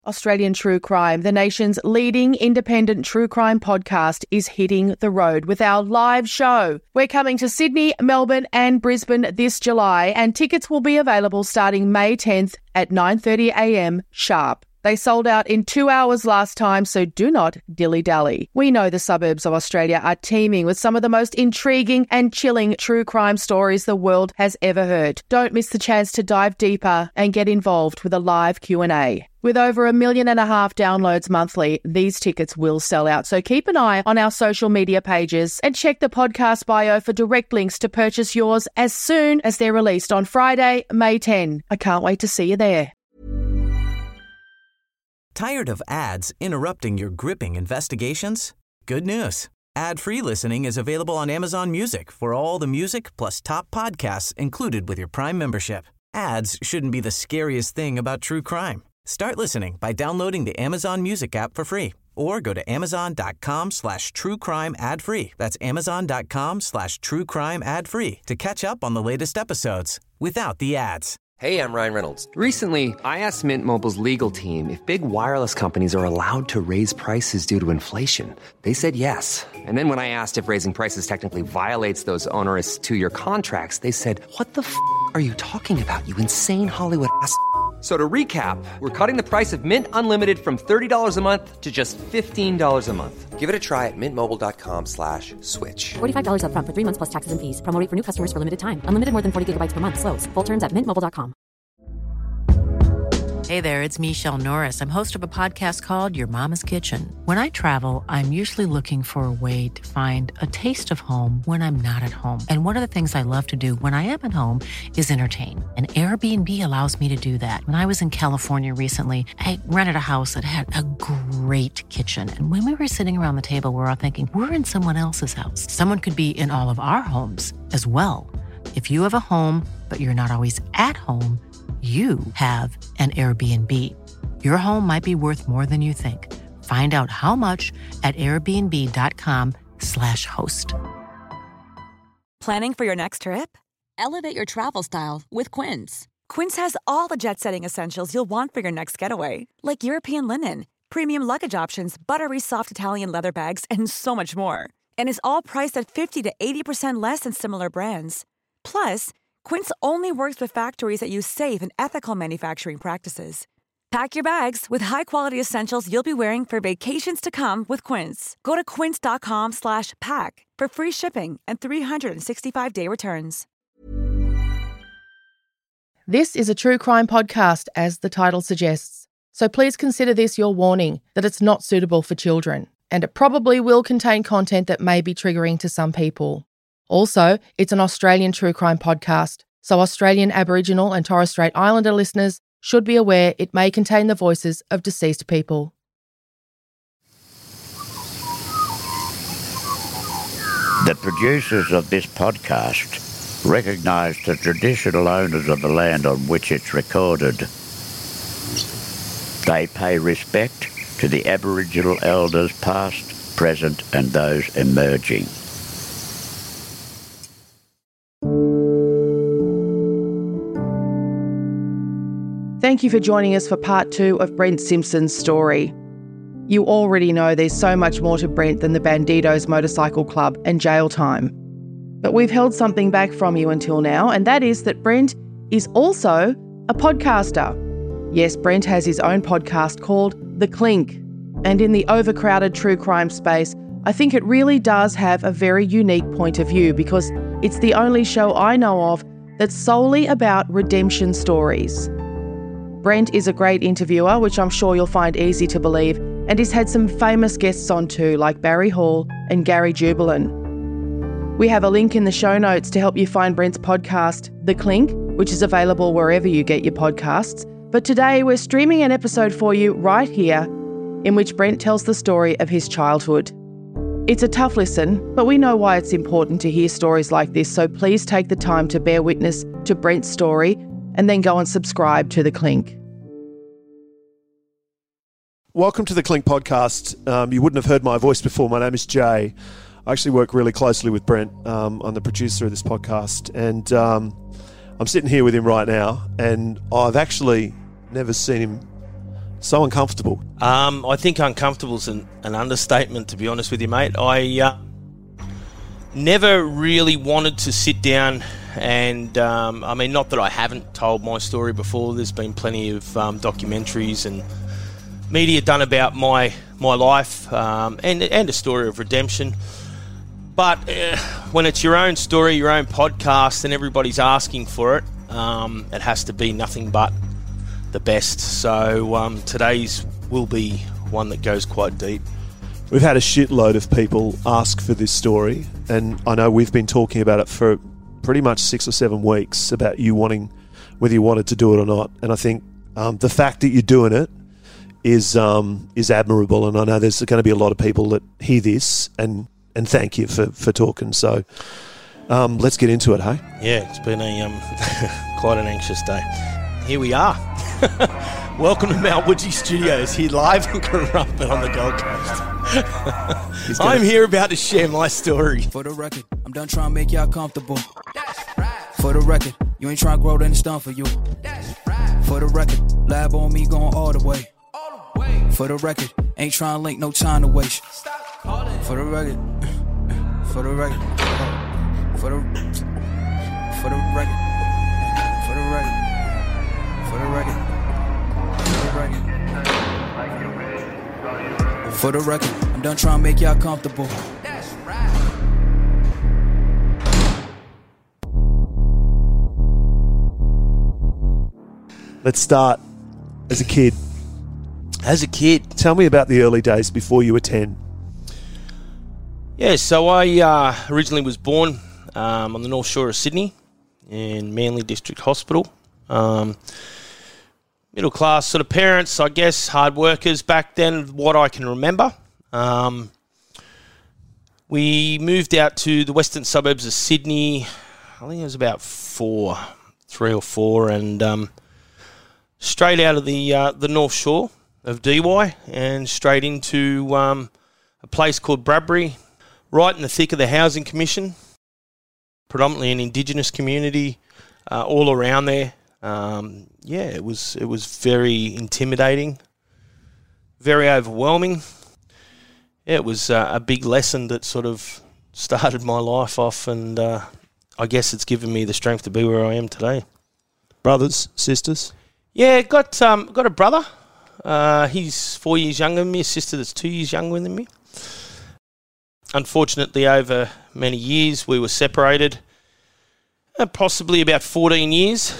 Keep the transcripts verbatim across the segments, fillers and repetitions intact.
Australian True Crime, the nation's leading independent true crime podcast, is hitting the road with our live show. We're coming to Sydney, Melbourne and Brisbane this July, and tickets will be available starting May tenth at nine thirty a m sharp. They sold out in two hours last time, so do not dilly-dally. We know the suburbs of Australia are teeming with some of the most intriguing and chilling true crime stories the world has ever heard. Don't miss the chance to dive deeper and get involved with a live Q and A. With over a million and a half downloads monthly, these tickets will sell out. So keep an eye on our social media pages and check the podcast bio for direct links to purchase yours as soon as they're released on Friday, May tenth. I can't wait to see you there. Tired of ads interrupting your gripping investigations? Good news. Ad-free listening is available on Amazon Music for all the music plus top podcasts included with your Prime membership. Ads shouldn't be the scariest thing about true crime. Start listening by downloading the Amazon Music app for free or go to amazon.com slash true crime ad free. That's amazon.com slash true crime ad free to catch up on the latest episodes without the ads. Hey, I'm Ryan Reynolds. Recently, I asked Mint Mobile's legal team if big wireless companies are allowed to raise prices due to inflation. They said yes. And then when I asked if raising prices technically violates those onerous two-year contracts, they said, what the f*** are you talking about, you insane Hollywood ass f- So to recap, we're cutting the price of Mint Unlimited from thirty dollars a month to just fifteen dollars a month. Give it a try at mintmobile.com slash switch. forty-five dollars up front for three months plus taxes and fees. Promo rate for new customers for limited time. Unlimited more than forty gigabytes per month. Slows full terms at mint mobile dot com. Hey there, it's Michelle Norris. I'm host of a podcast called Your Mama's Kitchen. When I travel, I'm usually looking for a way to find a taste of home when I'm not at home. And one of the things I love to do when I am at home is entertain. And Airbnb allows me to do that. When I was in California recently, I rented a house that had a great kitchen. And when we were sitting around the table, we were all thinking, we're in someone else's house. Someone could be in all of our homes as well. If you have a home, but you're not always at home, you have an Airbnb. Your home might be worth more than you think. Find out how much at airbnb.com slash host. Planning for your next trip? Elevate your travel style with Quince. Quince has all the jet-setting essentials you'll want for your next getaway, like European linen, premium luggage options, buttery soft Italian leather bags, and so much more. And is all priced at fifty to eighty percent less than similar brands. Plus, Quince only works with factories that use safe and ethical manufacturing practices. Pack your bags with high-quality essentials you'll be wearing for vacations to come with Quince. Go to quince.com slash pack for free shipping and three sixty-five day returns. This is a true crime podcast, as the title suggests. So please consider this your warning that it's not suitable for children, and it probably will contain content that may be triggering to some people. Also, it's an Australian true crime podcast, so Australian Aboriginal and Torres Strait Islander listeners should be aware it may contain the voices of deceased people. The producers of this podcast recognise the traditional owners of the land on which it's recorded. They pay respect to the Aboriginal elders past, present and those emerging. Thank you for joining us for part two of Brent Simpson's story. You already know there's so much more to Brent than the Bandidos Motorcycle Club and jail time. But we've held something back from you until now, and that is that Brent is also a podcaster. Yes, Brent has his own podcast called The Clink. And in the overcrowded true crime space, I think it really does have a very unique point of view because it's the only show I know of that's solely about redemption stories. Brent is a great interviewer, which I'm sure you'll find easy to believe, and he's had some famous guests on too, like Barry Hall and Gary Jubelin. We have a link in the show notes to help you find Brent's podcast, The Clink, which is available wherever you get your podcasts. But today we're streaming an episode for you right here in which Brent tells the story of his childhood. It's a tough listen, but we know why it's important to hear stories like this, so please take the time to bear witness to Brent's story and then go and subscribe to The Clink. Welcome to The Clink podcast. Um, you wouldn't have heard my voice before. My name is Jay. I actually work really closely with Brent. Um, I'm the producer of this podcast, and um, I'm sitting here with him right now, and I've actually never seen him So uncomfortable. Um, I think uncomfortable is an, an understatement, to be honest with you, mate. I uh, never really wanted to sit down and, um, I mean, not that I haven't told my story before. There's been plenty of um, documentaries and media done about my my life um, and, and a story of redemption. But uh, when it's your own story, your own podcast, and everybody's asking for it, um, it has to be nothing but the best. So um, today's will be one that goes quite deep. We've had a shitload of people ask for this story, and I know we've been talking about it for pretty much six or seven weeks about you wanting, whether you wanted to do it or not. And I think um, the fact that you're doing it is um, is admirable, and I know there's going to be a lot of people that hear this, and, and thank you for, for talking. So um, let's get into it, hey? Yeah, it's been a um, quite an anxious day. Here we are. Welcome to Mount Woodgee Studios, here live in Currumbin on the Gold Coast. Gonna... I'm here about to share my story. For the record, I'm done trying to make y'all comfortable. For the record, you ain't trying to grow, then it's done for you. For the record, lab on me going all the way. For the record, ain't trying to link, no time to waste. For the record, for the record, for the, for the record, for the record. For the record, for the record, for the record, I'm done trying to make y'all comfortable. Let's start as a kid. As a kid, tell me about the early days before you were ten. Yeah, so I uh, originally was born um, on the North Shore of Sydney in Manly District Hospital. Um, middle class sort of parents, I guess, hard workers back then, what I can remember. Um, we moved out to the western suburbs of Sydney, I think it was about four, three or four, and um, straight out of the uh, the North Shore of D Y and straight into um, a place called Bradbury, right in the thick of the Housing Commission, predominantly an Indigenous community uh, all around there. Um, yeah, it was it was very intimidating, very overwhelming. Yeah, it was uh, a big lesson that sort of started my life off, and uh, I guess it's given me the strength to be where I am today. Brothers, sisters? Yeah, got um, got a brother. Uh, he's four years younger than me. A sister that's two years younger than me. Unfortunately, over many years, we were separated. Uh, possibly about fourteen years.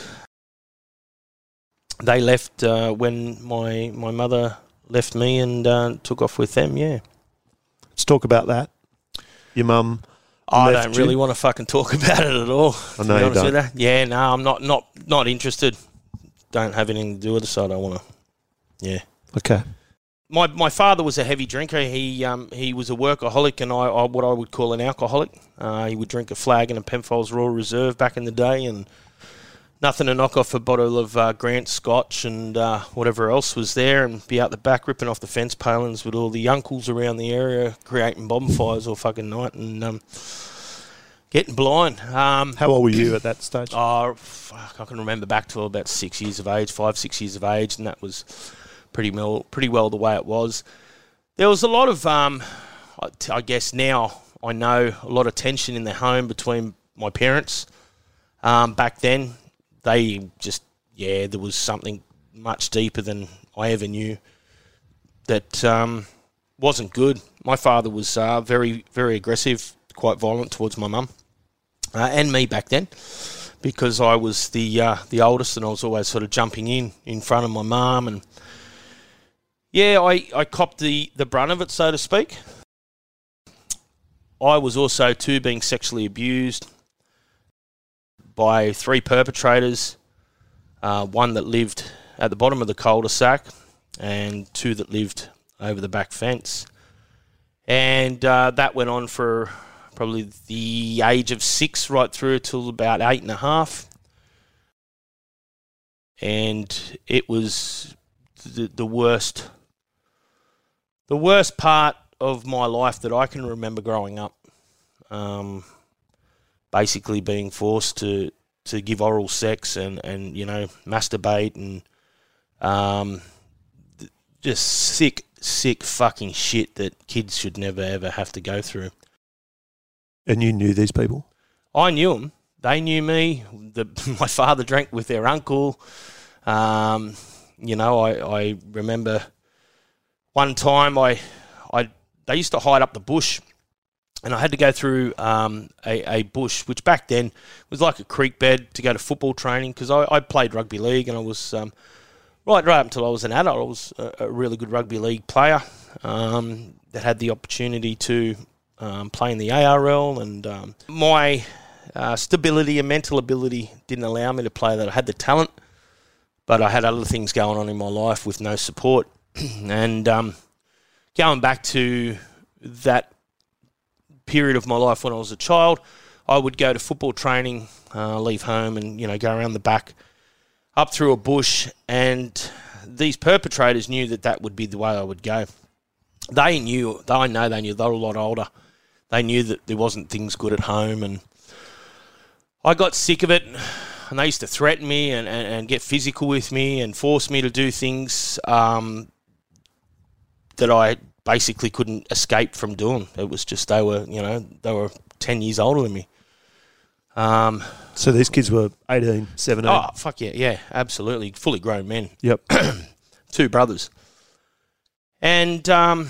They left uh, when my, my mother left me and uh, took off with them, yeah. Let's talk about that. Your mum I left don't really you? want to fucking talk about it at all. I know you don't. That. Yeah, no, I'm not, not, not interested. Don't have anything to do with it, so I don't want to, yeah. Okay. My my father was a heavy drinker. He um he was a workaholic and I, I what I would call an alcoholic. Uh, he would drink a flag in a Penfolds Royal Reserve back in the day, and nothing to knock off a bottle of uh, Grant Scotch and uh, whatever else was there, and be out the back ripping off the fence palings with all the uncles around the area creating bonfires all fucking night and um, getting blind. Um, How old were you at that stage? Oh, fuck, I can remember back to about six years of age, five, six years of age, and that was pretty well, pretty well the way it was. There was a lot of, um, I, I guess now I know, a lot of tension in the home between my parents. Um, back then, they just, yeah, there was something much deeper than I ever knew that um, wasn't good. My father was uh, very, very aggressive, quite violent towards my mum uh, and me back then, because I was the uh, the oldest and I was always sort of jumping in in front of my mum, and yeah, I, I copped the, the brunt of it, so to speak. I was also, too, being sexually abused by three perpetrators, uh, one that lived at the bottom of the cul-de-sac and two that lived over the back fence. And uh, that went on for probably the age of six right through till about eight and a half. And it was the, the worst... The worst part of my life that I can remember growing up, um, basically being forced to, to give oral sex and, and, you know, masturbate and um, th- just sick, sick fucking shit that kids should never, ever have to go through. And you knew these people? I knew them. They knew me. The, my father drank with their uncle. Um, you know, I, I remember one time I, I they used to hide up the bush, and I had to go through um, a, a bush, which back then was like a creek bed to go to football training, because I, I played rugby league, and I was um, right right up until I was an adult. I was a, a really good rugby league player um, that had the opportunity to um, play in the A R L, and um, my uh, stability and mental ability didn't allow me to play that. I had the talent, but I had other things going on in my life with no support. And um, going back to that period of my life when I was a child, I would go to football training, uh, leave home, and you know go around the back, up through a bush, and these perpetrators knew that that would be the way I would go. They knew, I know they knew, they were a lot older. They knew that there wasn't things good at home, and I got sick of it, and they used to threaten me and, and, and get physical with me and force me to do things um, that I basically couldn't escape from doing. It was just they were, you know, they were ten years older than me. Um, so these kids were eighteen, seventeen? Oh, fuck yeah, yeah, absolutely. Fully grown men. Yep. Two brothers. And um,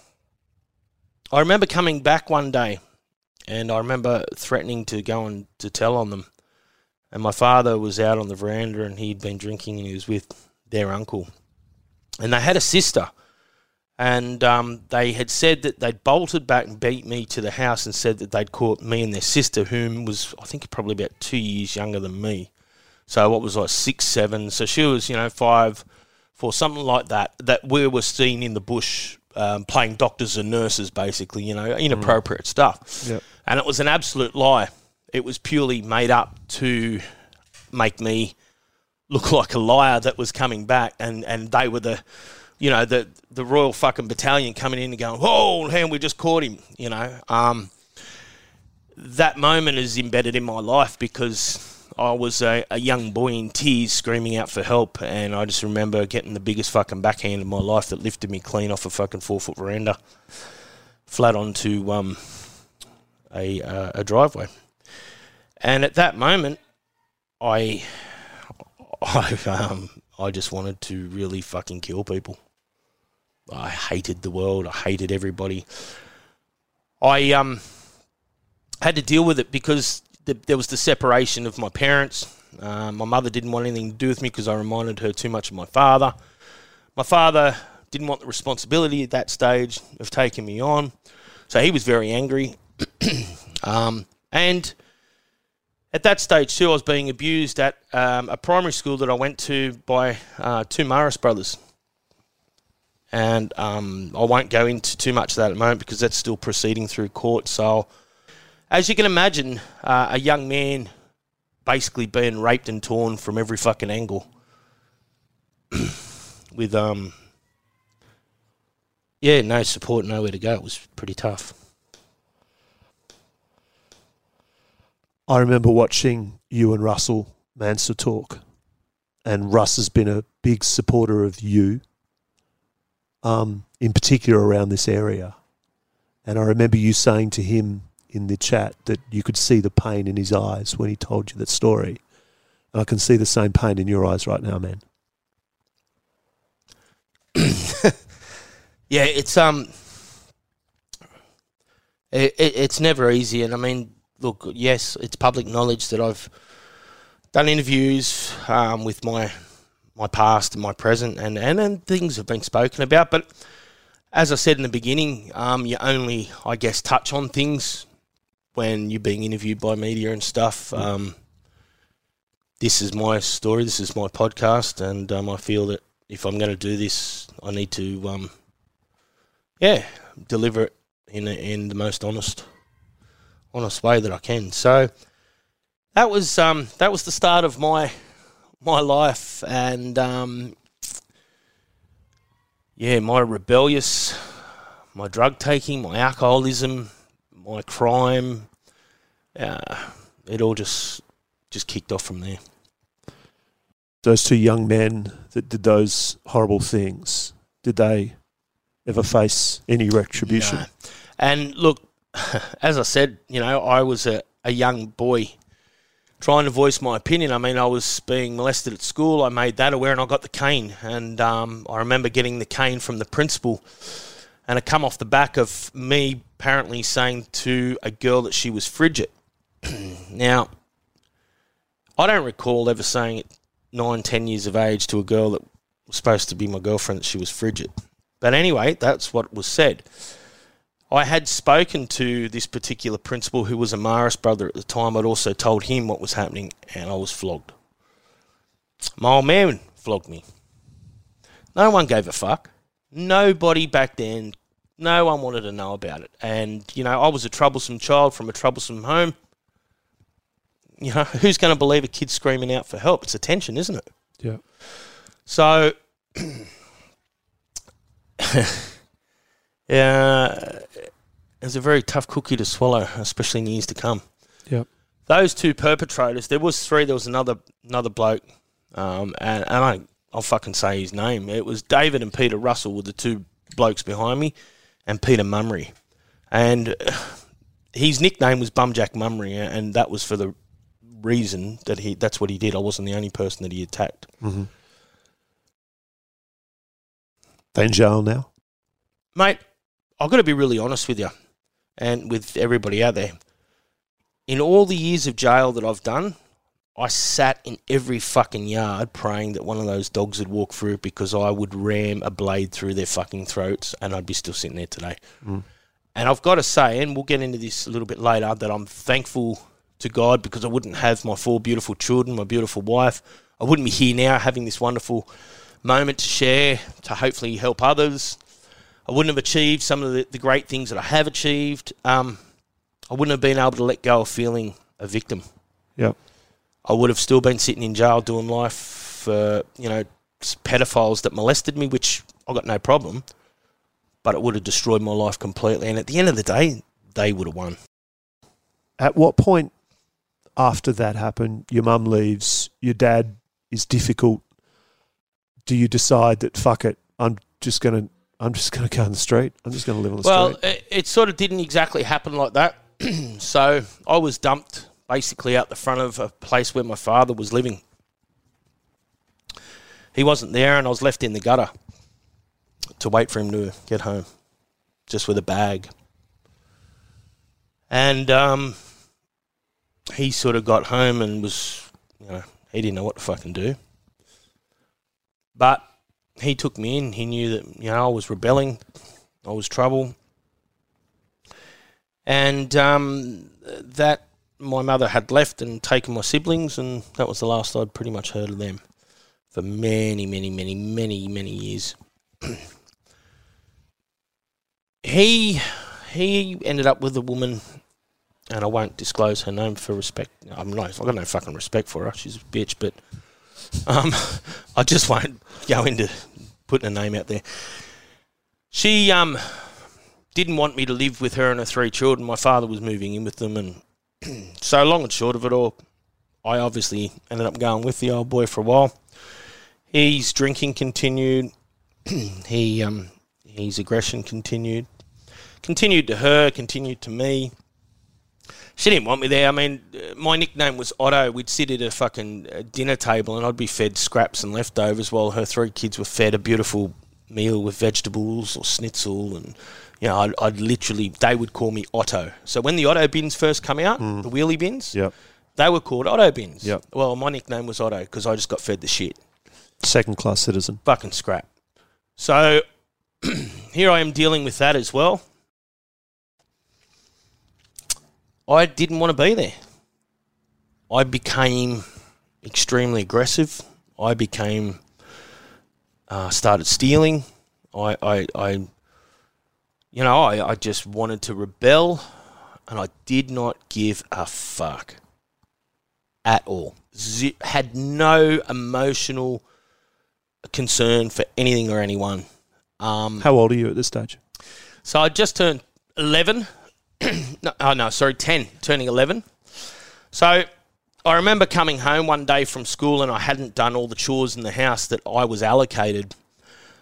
I remember coming back one day, and I remember threatening to go and to tell on them. And my father was out on the veranda, and he'd been drinking, and he was with their uncle. And they had a sister. And um, they had said that they'd bolted back and beat me to the house, and said that they'd caught me and their sister, whom was, I think, probably about two years younger than me. So what was I, six, seven? So she was, you know, five, four, something like that, that we were seen in the bush um, playing doctors and nurses, basically, you know, inappropriate mm. stuff. Yep. And it was an absolute lie. It was purely made up to make me look like a liar that was coming back, and, and they were the... you know, the the Royal fucking Battalion coming in and going, oh, man, we just caught him, you know. Um, that moment is embedded in my life because I was a, a young boy in tears screaming out for help, and I just remember getting the biggest fucking backhand of my life that lifted me clean off a fucking four-foot veranda, flat onto um, a, uh, a driveway. And at that moment, I, I, um, I just wanted to really fucking kill people. I hated the world. I hated everybody. I um had to deal with it because the, there was the separation of my parents. Um, my mother didn't want anything to do with me because I reminded her too much of my father. My father didn't want the responsibility at that stage of taking me on, so he was very angry. um, and at that stage too, I was being abused at um, a primary school that I went to by uh, two Morris brothers. And um, I won't go into too much of that at the moment because that's still proceeding through court. So, as you can imagine, uh, a young man basically being raped and torn from every fucking angle with, um, yeah, no support, nowhere to go. It was pretty tough. I remember watching you and Russell Manser talk, and Russ has been a big supporter of you. Um, in particular around this area. And I remember you saying to him in the chat that you could see the pain in his eyes when he told you that story. And I can see the same pain in your eyes right now, man. Yeah, it's um, it, it, it's never easy. And I mean, look, yes, it's public knowledge that I've done interviews um, with my... my past and my present, and, and, and things have been spoken about. But as I said in the beginning, um, you only, I guess, touch on things when you're being interviewed by media and stuff. Um, this is my story, this is my podcast, and um, I feel that if I'm going to do this, I need to, um, yeah, deliver it in a, in the most honest, honest way that I can. So that was um, that was the start of my. my life, and um, yeah, my rebellious, my drug taking, my alcoholism, my crime, uh, it all just just kicked off from there. Those two young men that did those horrible things, did they ever face any retribution? No. And look, as I said, you know, I was a, a young boy trying to voice my opinion. I mean, I was being molested at school. I made that aware and I got the cane. And um, I remember getting the cane from the principal, and it come off the back of me apparently saying to a girl that she was frigid. Now, I don't recall ever saying at nine, ten years of age to a girl that was supposed to be my girlfriend that she was frigid. But anyway, that's what was said. I had spoken to this particular principal who was a Maris brother at the time. I'd also told him what was happening, and I was flogged. My old man flogged me. No one gave a fuck. Nobody back then, no one wanted to know about it. And, you know, I was a troublesome child from a troublesome home. You know, who's going to believe a kid screaming out for help? It's attention, isn't it? Yeah. So, yeah, it was a very tough cookie to swallow, especially in the years to come. Yep. Those two perpetrators, there was three, there was another another bloke, um, and, and I, I'll fucking say his name. It was David and Peter Russell were the two blokes behind me, and Peter Mummery. And his nickname was Bumjack Mummery, and that was for the reason that he that's what he did. I wasn't the only person that he attacked. Mm-hmm. They in jail now? Mate, I've got to be really honest with you and with everybody out there. In all the years of jail that I've done, I sat in every fucking yard praying that one of those dogs would walk through, because I would ram a blade through their fucking throats and I'd be still sitting there today. Mm. And I've got to say, and we'll get into this a little bit later, that I'm thankful to God, because I wouldn't have my four beautiful children, my beautiful wife. I wouldn't be here now having this wonderful moment to share, to hopefully help others. I wouldn't have achieved some of the, the great things that I have achieved. Um, I wouldn't have been able to let go of feeling a victim. Yep. I would have still been sitting in jail doing life for, you know, pedophiles that molested me, which I got no problem, but it would have destroyed my life completely. And at the end of the day, they would have won. At what point after that happened, your mum leaves, your dad is difficult, do you decide that, fuck it, I'm just going to I'm just going to go on the street. I'm just going to live on the well, street? Well, it, it sort of didn't exactly happen like that. So I was dumped basically out the front of a place where my father was living. He wasn't there, and I was left in the gutter to wait for him to get home, just with a bag. And um, he sort of got home and was, you know, he didn't know what to fucking do. But he took me in. He knew that, you know, I was rebelling. I was trouble. And um, that my mother had left and taken my siblings, and that was the last I'd pretty much heard of them for many, many, many, many, many years. he he ended up with a woman, and I won't disclose her name for respect. I'm not, I've got no fucking respect for her. She's a bitch, but um, I just won't go into putting a name out there. She um didn't want me to live with her and her three children. My father was moving in with them, and so long and short of it all, I obviously ended up going with the old boy for a while. His drinking continued. he um his aggression continued. Continued to her, continued to me. She didn't want me there. I mean, my nickname was Otto. We'd sit at a fucking dinner table and I'd be fed scraps and leftovers while her three kids were fed a beautiful meal with vegetables or schnitzel. And, you know, I'd, I'd literally, they would call me Otto. So when the Otto bins first come out, mm. the wheelie bins, yep. they were called Otto bins. Yep. Well, my nickname was Otto because I just got fed the shit. Second class citizen. Fucking scrap. So here I am dealing with that as well. I didn't want to be there. I became extremely aggressive. I became, uh, started stealing. I, I, I you know, I, I just wanted to rebel, and I did not give a fuck at all. Z- had no emotional concern for anything or anyone. Um, How old are you at this stage? So I just turned eleven. no, oh no, sorry, ten, turning eleven. So I remember coming home one day from school and I hadn't done all the chores in the house that I was allocated.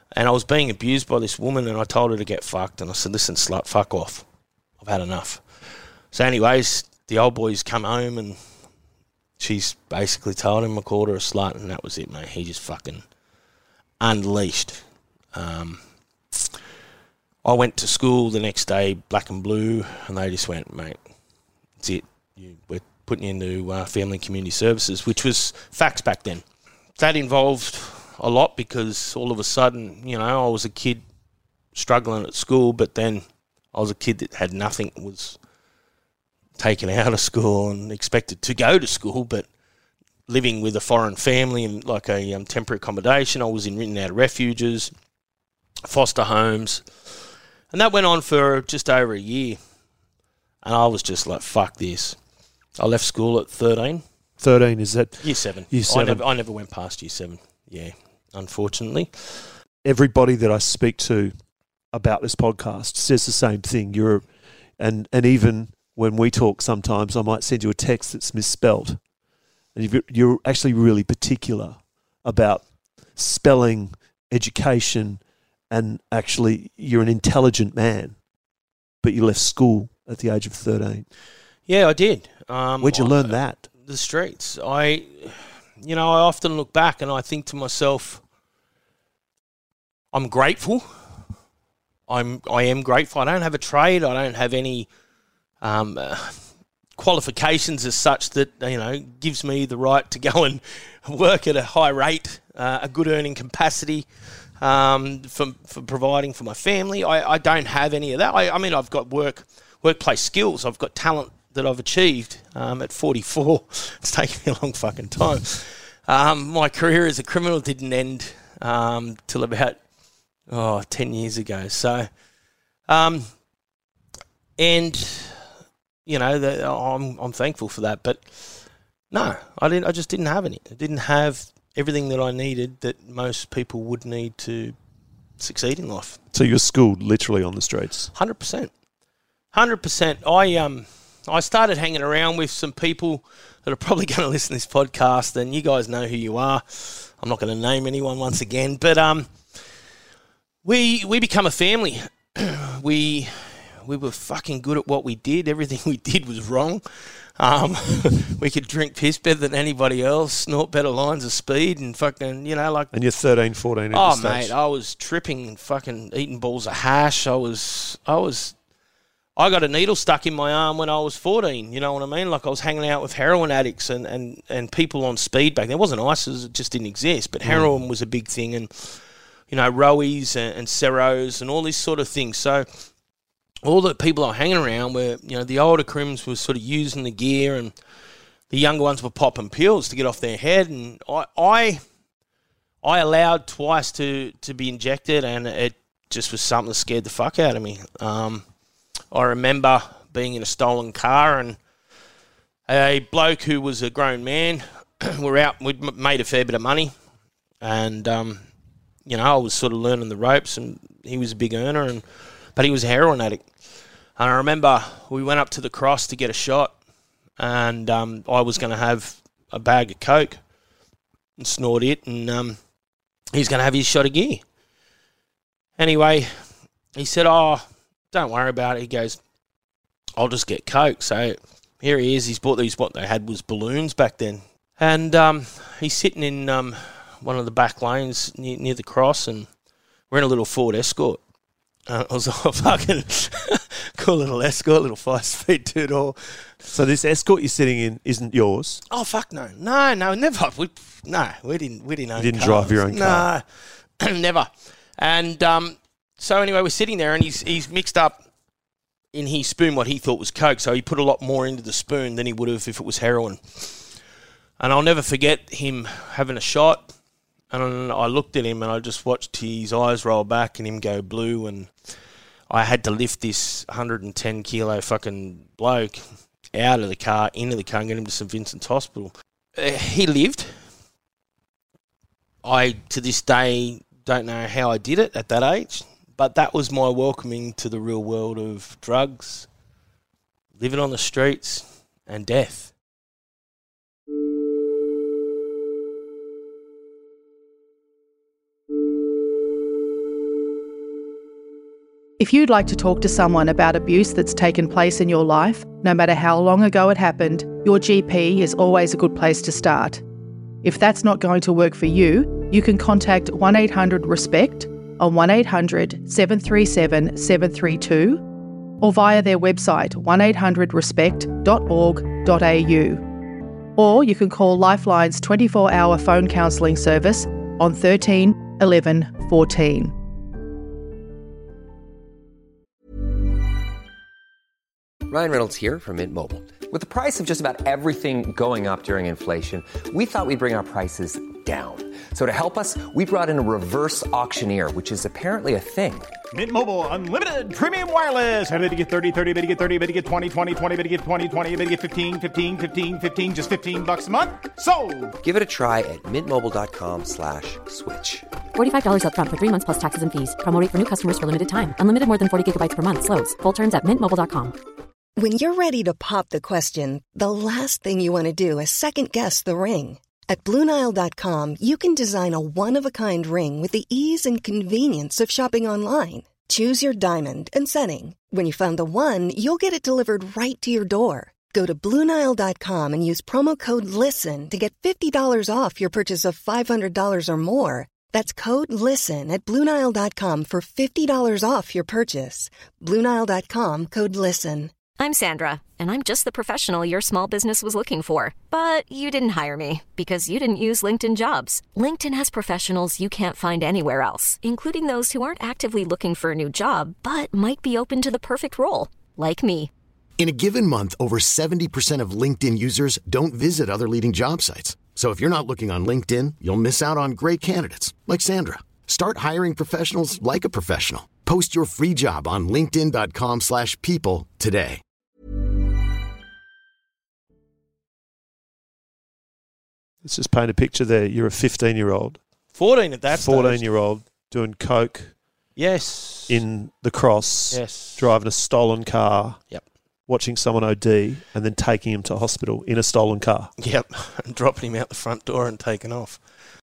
And I was being abused by this woman, and I told her to get fucked. And I said, listen, slut, fuck off. I've had enough. So anyways, the old boy's come home, and she's basically told him I called her a slut, and that was it, mate. He just fucking unleashed. Um, I went to school the next day, black and blue, and they just went, mate, that's it. You, we're putting you into uh, family and community services, which was facts back then. That involved a lot because all of a sudden, you know, I was a kid struggling at school, but then I was a kid that had nothing, was taken out of school and expected to go to school, but living with a foreign family in like a um, temporary accommodation. I was in written out of refuges, foster homes, and that went on for just over a year. And I was just like, fuck this. I left school at thirteen. thirteen, is that? Year seven. Year seven. I never, I never went past year seven, yeah, unfortunately. Everybody that I speak to about this podcast says the same thing. You're, and and even when we talk sometimes, I might send you a text that's misspelt. And you've, you're actually really particular about spelling, education, and actually you're an intelligent man, but you left school at the age of thirteen. Yeah, I did. Um, Where'd you I, learn that? The streets. I, you know, I often look back and I think to myself, I'm grateful. I'm, I am grateful. I don't have a trade. I don't have any um, uh, qualifications as such that, you know, gives me the right to go and work at a high rate, uh, a good earning capacity um, for, for providing for my family. I, I don't have any of that. I, I mean, I've got work, workplace skills. I've got talent that I've achieved um, at forty-four. It's taken me a long fucking time. Um, my career as a criminal didn't end um, till about oh, ten years ago. So, um, and you know, the, I'm I'm thankful for that. But no, I didn't. I just didn't have any. I didn't have everything that I needed that most people would need to succeed in life. So you were schooled literally on the streets. Hundred percent, hundred percent. I um. I started hanging around with some people that are probably going to listen to this podcast, and you guys know who you are. I'm not going to name anyone once again, but um, we we become a family. we we were fucking good at what we did. Everything we did was wrong. Um, we could drink piss better than anybody else, snort better lines of speed, and fucking, you know, like... And you're thirteen, fourteen at Oh, this mate, stage. I was tripping and fucking eating balls of hash. I was... I was... I got a needle stuck in my arm when I was fourteen, you know what I mean? Like I was hanging out with heroin addicts and, and, and people on speed back then. It wasn't ISIS, it just didn't exist, but heroin mm. was a big thing, and, you know, Rowies and, and Ceros and all these sort of things. So all the people I were hanging around were, you know, the older crims were sort of using the gear, and the younger ones were popping pills to get off their head, and I I, I allowed twice to, to be injected, and it just was something that scared the fuck out of me. Um... I remember being in a stolen car, and a bloke who was a grown man, we're out, we'd made a fair bit of money, and, um, you know, I was sort of learning the ropes, and he was a big earner, and but he was a heroin addict. And I remember we went up to the Cross to get a shot, and um, I was going to have a bag of Coke and snort it, and um, he's going to have his shot of gear. Anyway, he said, oh... don't worry about it. He goes, I'll just get Coke. So here he is. He's bought these, what they had was balloons back then. And um, he's sitting in um, one of the back lanes near, near the Cross, and we're in a little Ford Escort. Uh, it was a fucking cool little Escort, little five-speed two-door. So this Escort you're sitting in isn't yours? Oh, fuck no. No, no, never. We, no, we didn't, we didn't own You didn't cars. drive your own car? No, never. And... um. So anyway, we're sitting there, and he's he's mixed up in his spoon what he thought was Coke, so he put a lot more into the spoon than he would have if it was heroin. And I'll never forget him having a shot, and I looked at him, and I just watched his eyes roll back and him go blue, and I had to lift this one hundred ten kilo fucking bloke out of the car, into the car, and get him to Saint Vincent's Hospital. Uh, he lived. I, to this day, don't know how I did it at that age. But that was my welcoming to the real world of drugs, living on the streets, and death. If you'd like to talk to someone about abuse that's taken place in your life, no matter how long ago it happened, your G P is always a good place to start. If that's not going to work for you, you can contact one eight hundred RESPECT on one eight hundred seven three seven seven three two or via their website one eight hundred respect dot org dot a u. Or you can call Lifeline's twenty-four hour phone counselling service on thirteen eleven fourteen. Ryan Reynolds here from Mint Mobile. With the price of just about everything going up during inflation, we thought we'd bring our prices down. So to help us, we brought in a reverse auctioneer, which is apparently a thing. Mint Mobile Unlimited Premium Wireless. How to get thirty, thirty, how to get thirty, how to get twenty, twenty, twenty, how to get twenty, twenty, how to get fifteen, fifteen, fifteen, fifteen, just fifteen bucks a month? Sold! Give it a try at mintmobile.com slash switch. forty-five dollars up front for three months plus taxes and fees. Promo rate for new customers for limited time. Unlimited more than forty gigabytes per month. Slows full terms at mint mobile dot com. When you're ready to pop the question, the last thing you want to do is second-guess the ring. At Blue Nile dot com, you can design a one-of-a-kind ring with the ease and convenience of shopping online. Choose your diamond and setting. When you find the one, you'll get it delivered right to your door. Go to Blue Nile dot com and use promo code LISTEN to get fifty dollars off your purchase of five hundred dollars or more. That's code LISTEN at Blue Nile dot com for fifty dollars off your purchase. Blue Nile dot com, code LISTEN. I'm Sandra, and I'm just the professional your small business was looking for. But you didn't hire me because you didn't use LinkedIn Jobs. LinkedIn has professionals you can't find anywhere else, including those who aren't actively looking for a new job, but might be open to the perfect role, like me. In a given month, over seventy percent of LinkedIn users don't visit other leading job sites. So if you're not looking on LinkedIn, you'll miss out on great candidates, like Sandra. Start hiring professionals like a professional. Post your free job on linkedin dot com slash people today. Let's just paint a picture there. You're a fifteen-year-old. fourteen at that stage. fourteen-year-old doing coke. Yes. In the Cross. Yes. Driving a stolen car. Yep. Watching someone O D and then taking him to hospital in a stolen car. Yep. And dropping him out the front door and taking off.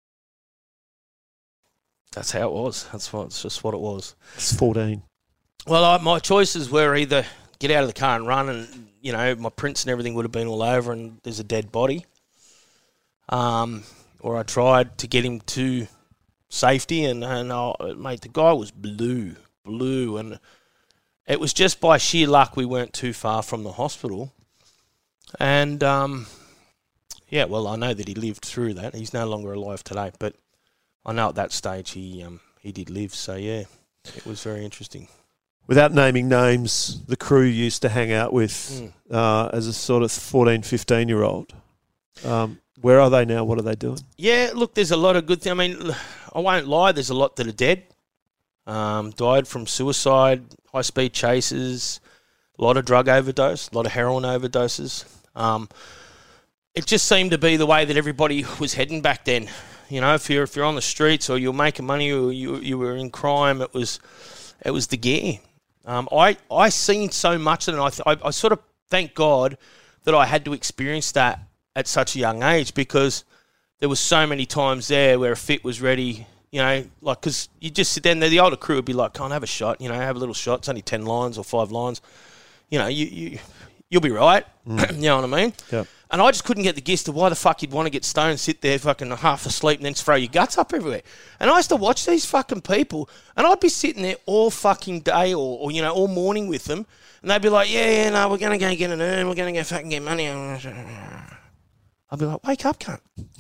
That's how it was. That's what. It's just what it was. It's fourteen. Well, I, my choices were either get out of the car and run, and you know my prints and everything would have been all over, and there's a dead body. Um, or I tried to get him to safety, and and I, mate, the guy was blue, blue, and it was just by sheer luck we weren't too far from the hospital. And um, yeah, well, I know that he lived through that. He's no longer alive today, but I know at that stage he um, he did live. So yeah, it was very interesting. Without naming names, the crew used to hang out with Mm. uh, as a sort of fourteen, fifteen-year-old. Um, where are they now? What are they doing? Yeah, look, there's a lot of good things. I mean, I won't lie, there's a lot that are dead. Um, died from suicide, high-speed chases, a lot of drug overdose, a lot of heroin overdoses. Um, it just seemed to be the way that everybody was heading back then. You know, if you're if you're on the streets or you're making money or you you were in crime, it was it was the gear. Um, I I seen so much of it, and I, th- I I sort of thank God that I had to experience that at such a young age, because there was so many times there where a fit was ready. You know, like, because you just sit there and the older crew would be like, "Can't have a shot." You know, have a little shot. It's only ten lines or five lines. You know, you you you'll be right. Mm. You know what I mean? Yeah. And I just couldn't get the gist of why the fuck you'd want to get stoned, sit there fucking half asleep and then throw your guts up everywhere. And I used to watch these fucking people, and I'd be sitting there all fucking day or, or you know, all morning with them, and they'd be like, yeah, yeah, no, we're going to go get an urn, we're going to go fucking get money. I'd be like, wake up, cunt.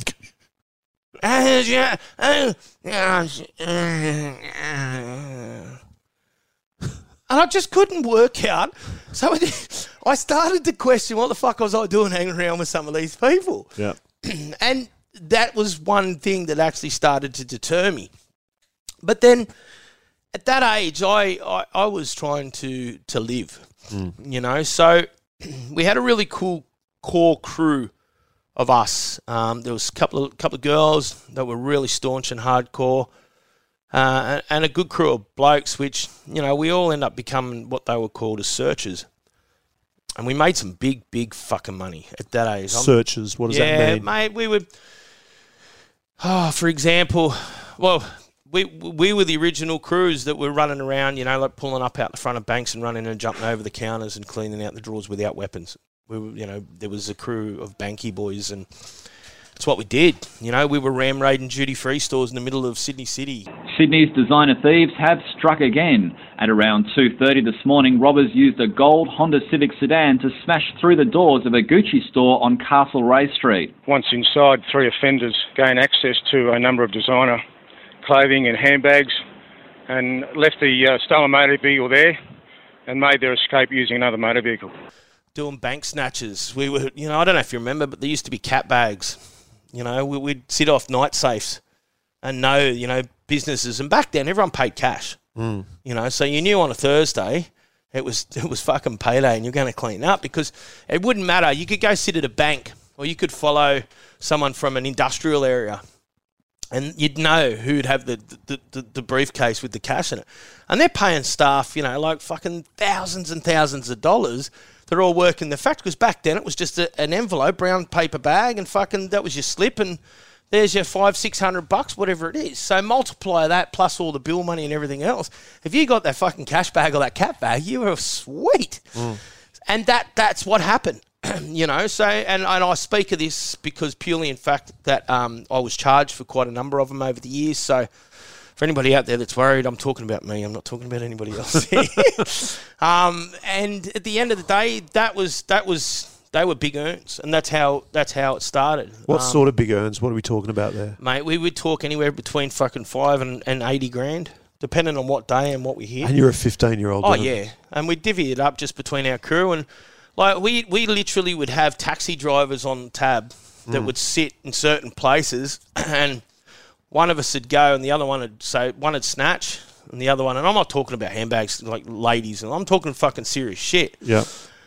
And I just couldn't work out. So I started to question what the fuck was I doing hanging around with some of these people. Yeah. And that was one thing that actually started to deter me. But then at that age, I, I, I was trying to, to live, mm. you know. So we had a really cool core crew of us. Um, there was a couple of, couple of girls that were really staunch and hardcore. Uh, and a good crew of blokes, which, you know, we all end up becoming what they were called as searchers. And we made some big, big fucking money at that age. Searchers, what does yeah, that mean? Yeah, mate, we would, oh, for example, well, we we were the original crews that were running around, you know, like pulling up out the front of banks and running and jumping over the counters and cleaning out the drawers without weapons. We were, you know, there was a crew of banky boys, and it's what we did. You know, we were ram raiding duty-free stores in the middle of Sydney City. Sydney's designer thieves have struck again. At around two thirty this morning, robbers used a gold Honda Civic sedan to smash through the doors of a Gucci store on Castlereagh Street. Once inside, three offenders gained access to a number of designer clothing and handbags and left the uh, stolen motor vehicle there and made their escape using another motor vehicle. Doing bank snatches. We were, you know, I don't know if you remember, but there used to be cat bags. You know, we, we'd sit off night safes and know, you know, businesses. And back then, everyone paid cash. Mm. You know, so you knew on a Thursday it was it was fucking payday and you're going to clean up because it wouldn't matter. You could go sit at a bank or you could follow someone from an industrial area and you'd know who'd have the, the, the, the briefcase with the cash in it. And they're paying staff, you know, like fucking thousands and thousands of dollars. They're all working the fact because back then it was just a, an envelope, brown paper bag, and fucking that was your slip, and there's your five, six hundred bucks, whatever it is. So multiply that plus all the bill money and everything else. If you got that fucking cash bag or that cat bag, you were sweet. Mm. And that that's what happened, you know. So and, and I speak of this because purely in fact that um, I was charged for quite a number of them over the years. So. For anybody out there that's worried, I'm talking about me. I'm not talking about anybody else. um, and at the end of the day, that was that was they were big earns, and that's how that's how it started. What um, sort of big earns? What are we talking about there, mate? We would talk anywhere between fucking five and, and eighty grand, depending on what day and what we hit. And you're a fifteen-year-old. Oh yeah, and we divvy it up just between our crew, and like we we literally would have taxi drivers on tab that mm. would sit in certain places and. One of us would go and the other one would say, one would snatch and the other one, and I'm not talking about handbags like ladies, and I'm talking fucking serious shit. Yeah.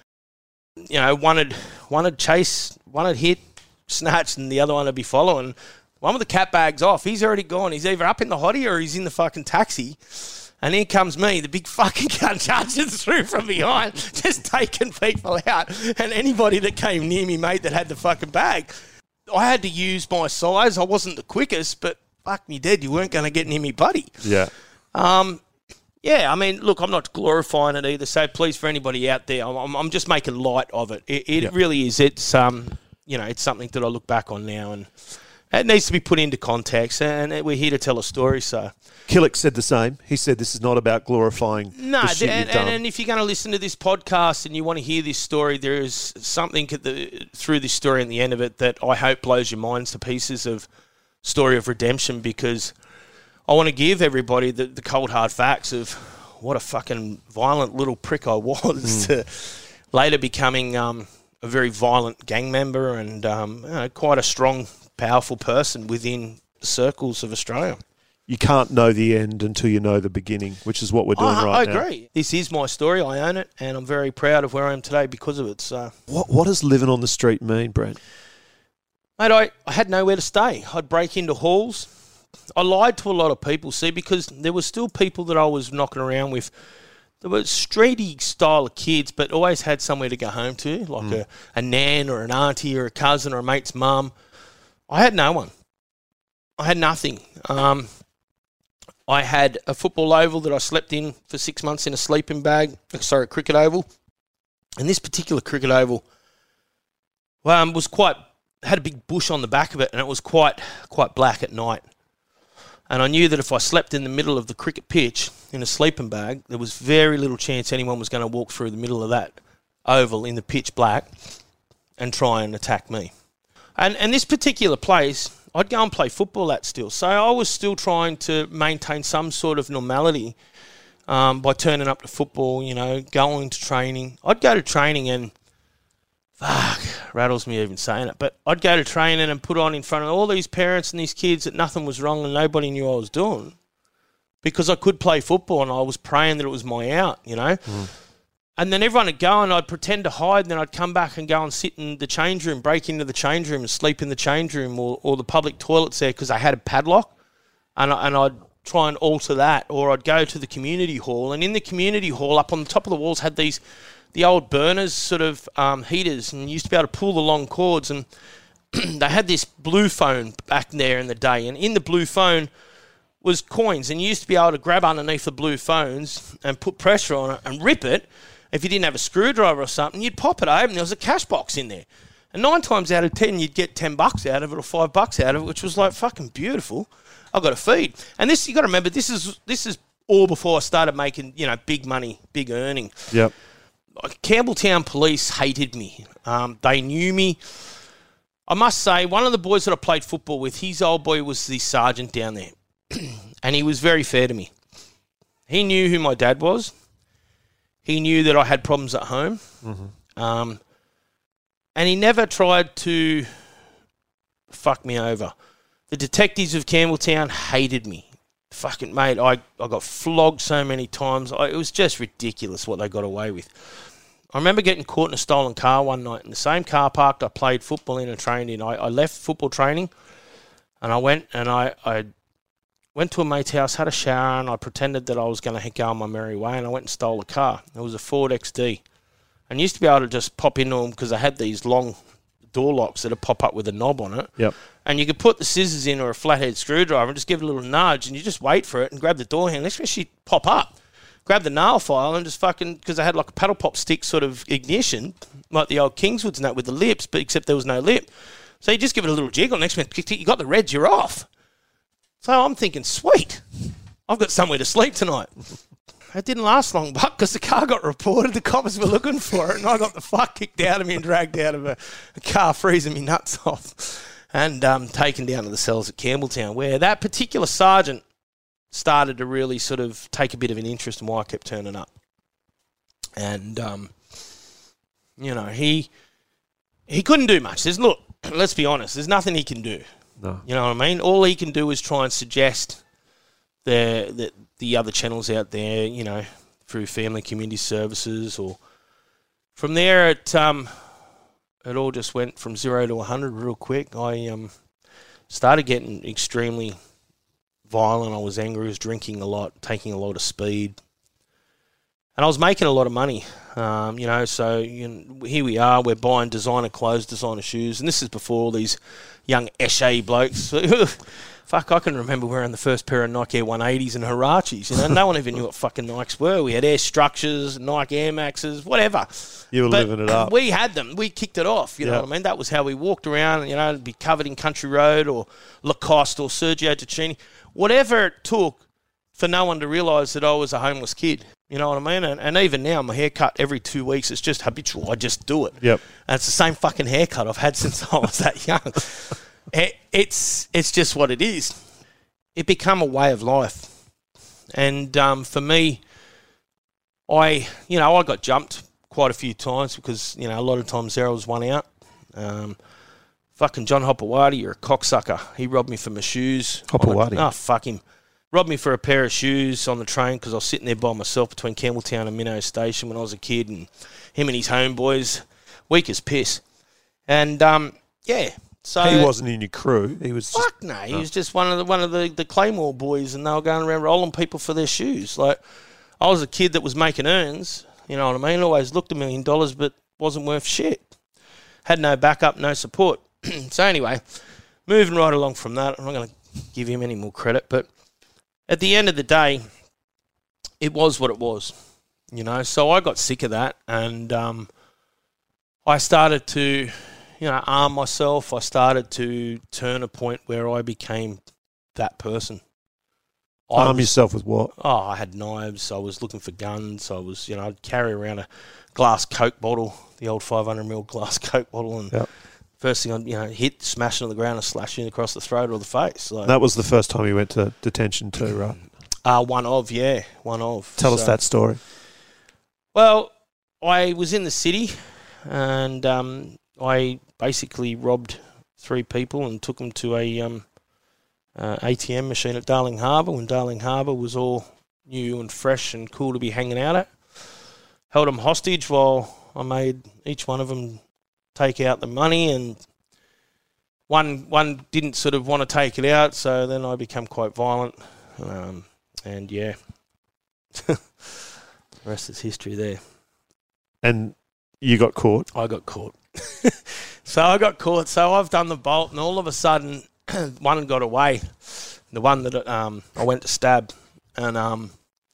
You know, one would, one would chase, one would hit, snatch, and the other one would be following. One with the cat bags off, he's already gone. He's either up in the hottie or he's in the fucking taxi. And here comes me, the big fucking gun charging through from behind, just taking people out. And anybody that came near me, mate, that had the fucking bag, I had to use my size. I wasn't the quickest, but fuck me dead, you weren't going to get near me, buddy. Yeah. Um, yeah, I mean, look, I'm not glorifying it either, so please, for anybody out there, I'm, I'm just making light of it. It, it yep. really is. It's, um, you know, it's something that I look back on now, and it needs to be put into context, and we're here to tell a story, so... Killick said the same. He said this is not about glorifying no, the shit and, you've done. and if you're going to listen to this podcast and you want to hear this story, there is something at the, through this story and the end of it that I hope blows your minds to pieces of story of redemption, because I want to give everybody the, the cold hard facts of what a fucking violent little prick I was mm. to later becoming um, a very violent gang member and um, you know, quite a strong, powerful person within the circles of Australia. You can't know the end until you know the beginning, which is what we're doing I, right I now. I agree. This is my story. I own it, and I'm very proud of where I am today because of it. So, What, what does living on the street mean, Brent? Mate, I, I had nowhere to stay. I'd break into halls. I lied to a lot of people, see, because there were still people that I was knocking around with. There were streety style of kids, but always had somewhere to go home to, like mm. a, a nan or an auntie or a cousin or a mate's mum. I had no one. I had nothing. Um, I had a football oval that I slept in for six months in a sleeping bag. Sorry, a cricket oval. And this particular cricket oval well, um, was quite... had a big bush on the back of it, and it was quite quite black at night. And I knew that if I slept in the middle of the cricket pitch in a sleeping bag, there was very little chance anyone was going to walk through the middle of that oval in the pitch black and try and attack me. And and this particular place, I'd go and play football at still. So I was still trying to maintain some sort of normality um, by turning up to football, you know, going to training. I'd go to training and... Fuck, rattles me even saying it. But I'd go to training and put on in front of all these parents and these kids that nothing was wrong and nobody knew I was doing, because I could play football and I was praying that it was my out, you know. Mm. And then everyone would go and I'd pretend to hide, and then I'd come back and go and sit in the change room, break into the change room and sleep in the change room or, or the public toilets there because I had a padlock, and, I, and I'd try and alter that. Or I'd go to the community hall, and in the community hall up on the top of the walls had these... the old burners, sort of um, heaters, and you used to be able to pull the long cords, and they had this blue phone back there in the day, and in the blue phone was coins, and you used to be able to grab underneath the blue phones and put pressure on it and rip it. If you didn't have a screwdriver or something, you'd pop it open. There was a cash box in there. And nine times out of ten, you'd get ten bucks out of it or five bucks out of it, which was like fucking beautiful. I got a feed. And this, you got to remember, this is this is all before I started making, you know, big money, big earning. Yep. Campbelltown police hated me. Um, they knew me. I must say, one of the boys that I played football with, his old boy was the sergeant down there. And he was very fair to me. He knew who my dad was. He knew that I had problems at home. Mm-hmm. Um, and he never tried to fuck me over. The detectives of Campbelltown hated me. Fucking mate, I, I got flogged so many times. I, it was just ridiculous what they got away with. I remember getting caught in a stolen car one night in the same car park I played football in and trained in. I, I left football training and I went and I, I went to a mate's house, had a shower, and I pretended that I was going to go on my merry way, and I went and stole a car. It was a Ford X D. And used to be able to just pop into them because I had these long door locks that would pop up with a knob on it. Yep. And you could put the scissors in or a flathead screwdriver and just give it a little nudge, and you just wait for it and grab the door handle. Next thing she'd pop up, grab the nail file, and just fucking, because I had like a paddle pop stick sort of ignition, like the old Kingswoods and that with the lips, but except there was no lip. So you just give it a little jiggle. Next minute, you got the reds, you're off. So I'm thinking, sweet, I've got somewhere to sleep tonight. It didn't last long, but because the car got reported, the cops were looking for it, and I got the fuck kicked out of me and dragged out of a, a car, freezing me nuts off, and um, taken down to the cells at Campbelltown, where that particular sergeant started to really sort of take a bit of an interest in why I kept turning up. And, um, you know, he he couldn't do much. There's, look, let's be honest, there's nothing he can do. No. You know what I mean? All he can do is try and suggest the, the the other channels out there, you know, through family community services, or from there it um it all just went from zero to a hundred real quick. I um started getting extremely violent. I was angry. I was drinking a lot, taking a lot of speed, and I was making a lot of money. Um, you know, so you know, here we are. We're buying designer clothes, designer shoes, and this is before all these young Eshe blokes. Fuck, I can remember wearing the first pair of Nike Air one eighties and Huaraches. You know, no one even knew what fucking Nikes were. We had Air Structures, Nike Air Maxes, whatever. You were but living it up. We had them. We kicked it off. You Yep. know what I mean? That was how we walked around. You know, it'd be covered in Country Road or Lacoste or Sergio Tacchini. Whatever it took for no one to realise that I was a homeless kid. You know what I mean? And, and even now, my haircut every two weeks, it's just habitual. I just do it. Yep. And it's the same fucking haircut I've had since I was that young. It, it's it's just what it is. It became a way of life. And um, for me, I, you know, I got jumped quite a few times because, you know, a lot of times there I was one out. Um, fucking John Hopewadi, you're a cocksucker. He robbed me for my shoes. Hopewadi? Oh, fuck him. Robbed me for a pair of shoes on the train because I was sitting there by myself between Campbelltown and Minnow Station when I was a kid, and him and his homeboys, weak as piss. And, um, yeah. So he wasn't in your crew. He was fuck just, no. He no. was just one of the one of the, the Claymore boys, and they were going around rolling people for their shoes. Like, I was a kid that was making earns. You know what I mean? Always looked a million dollars, but wasn't worth shit. Had no backup, no support. So anyway, moving right along from that, I'm not going to give him any more credit, but at the end of the day, it was what it was. You know, so I got sick of that, and um, I started to, you know, arm myself. I started to turn a point where I became that person. I Arm was- yourself with what? Oh, I had knives. I was looking for guns. I was, you know, I'd carry around a glass Coke bottle, the old five hundred milliliter glass Coke bottle, and Yep. first thing I'd, you know, hit, smash it on the ground and slash it across the throat or the face. Like, That was the first time you went to detention too, right? Uh, one of, yeah, one of. Tell us So- that story. Well, I was in the city, and um, I basically robbed three people and took them to a um, uh, A T M machine at Darling Harbour when Darling Harbour was all new and fresh and cool to be hanging out at. Held them hostage while I made each one of them take out the money, and one one didn't sort of want to take it out, so then I became quite violent, um, and yeah. The rest is history there. And you got caught. I got caught. So I got caught. So I've done the bolt, and all of a sudden, one got away. the one that um, I went to stab, and um,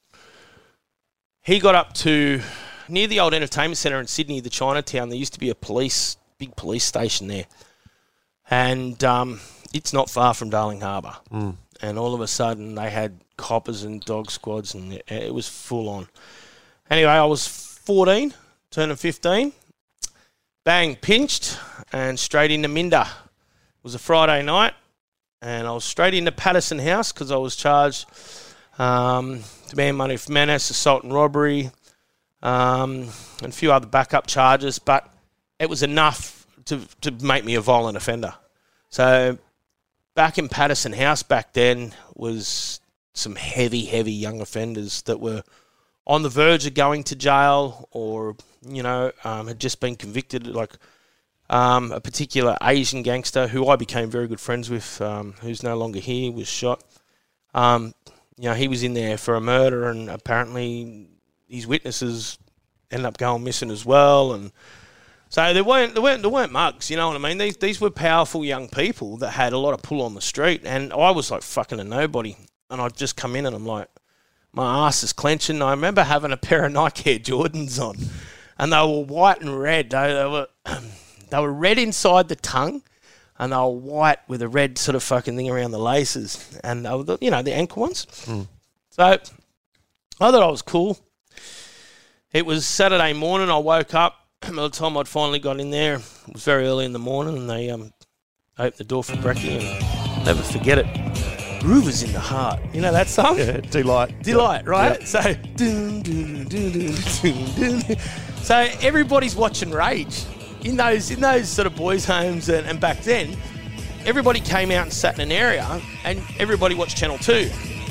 he got up to near the old entertainment centre in Sydney, the Chinatown. There used to be a police, big police station there, and um, it's not far from Darling Harbour. Mm. And all of a sudden, they had coppers and dog squads, and it, it was full on. Anyway, I was fourteen, turning fifteen. Bang, pinched, and straight into Minda. It was a Friday night, and I was straight into Patterson House because I was charged um, demand money for menace, assault and robbery, um, and a few other backup charges, but it was enough to, to make me a violent offender. So back in Patterson House back then was some heavy, heavy young offenders that were on the verge of going to jail or, you know, um, had just been convicted, like um, a particular Asian gangster who I became very good friends with, um, who's no longer here, was shot. Um, you know, he was in there for a murder, and apparently his witnesses ended up going missing as well. And so there weren't, there weren't, there weren't mugs, you know what I mean? These, these were powerful young people that had a lot of pull on the street, and I was like fucking a nobody. And I'd just come in and I'm like, my ass is clenching. I remember having a pair of Nike Air Jordans on, and they were white and red. They, they were they were red inside the tongue, and they were white with a red sort of fucking thing around the laces, and they were the, you know, the ankle ones. Mm. So I thought I was cool. It was Saturday morning. I woke up. By the time I'd finally got in there, it was very early in the morning, and they um, opened the door for brekkie, and I'll never forget it. Groove is in the heart. You know that song? Yeah, Delight. Delight, right? Yep. So, dun, dun, dun, dun, dun, dun. So everybody's watching Rage in those in those sort of boys' homes, and, and back then, everybody came out and sat in an area, and everybody watched Channel Two,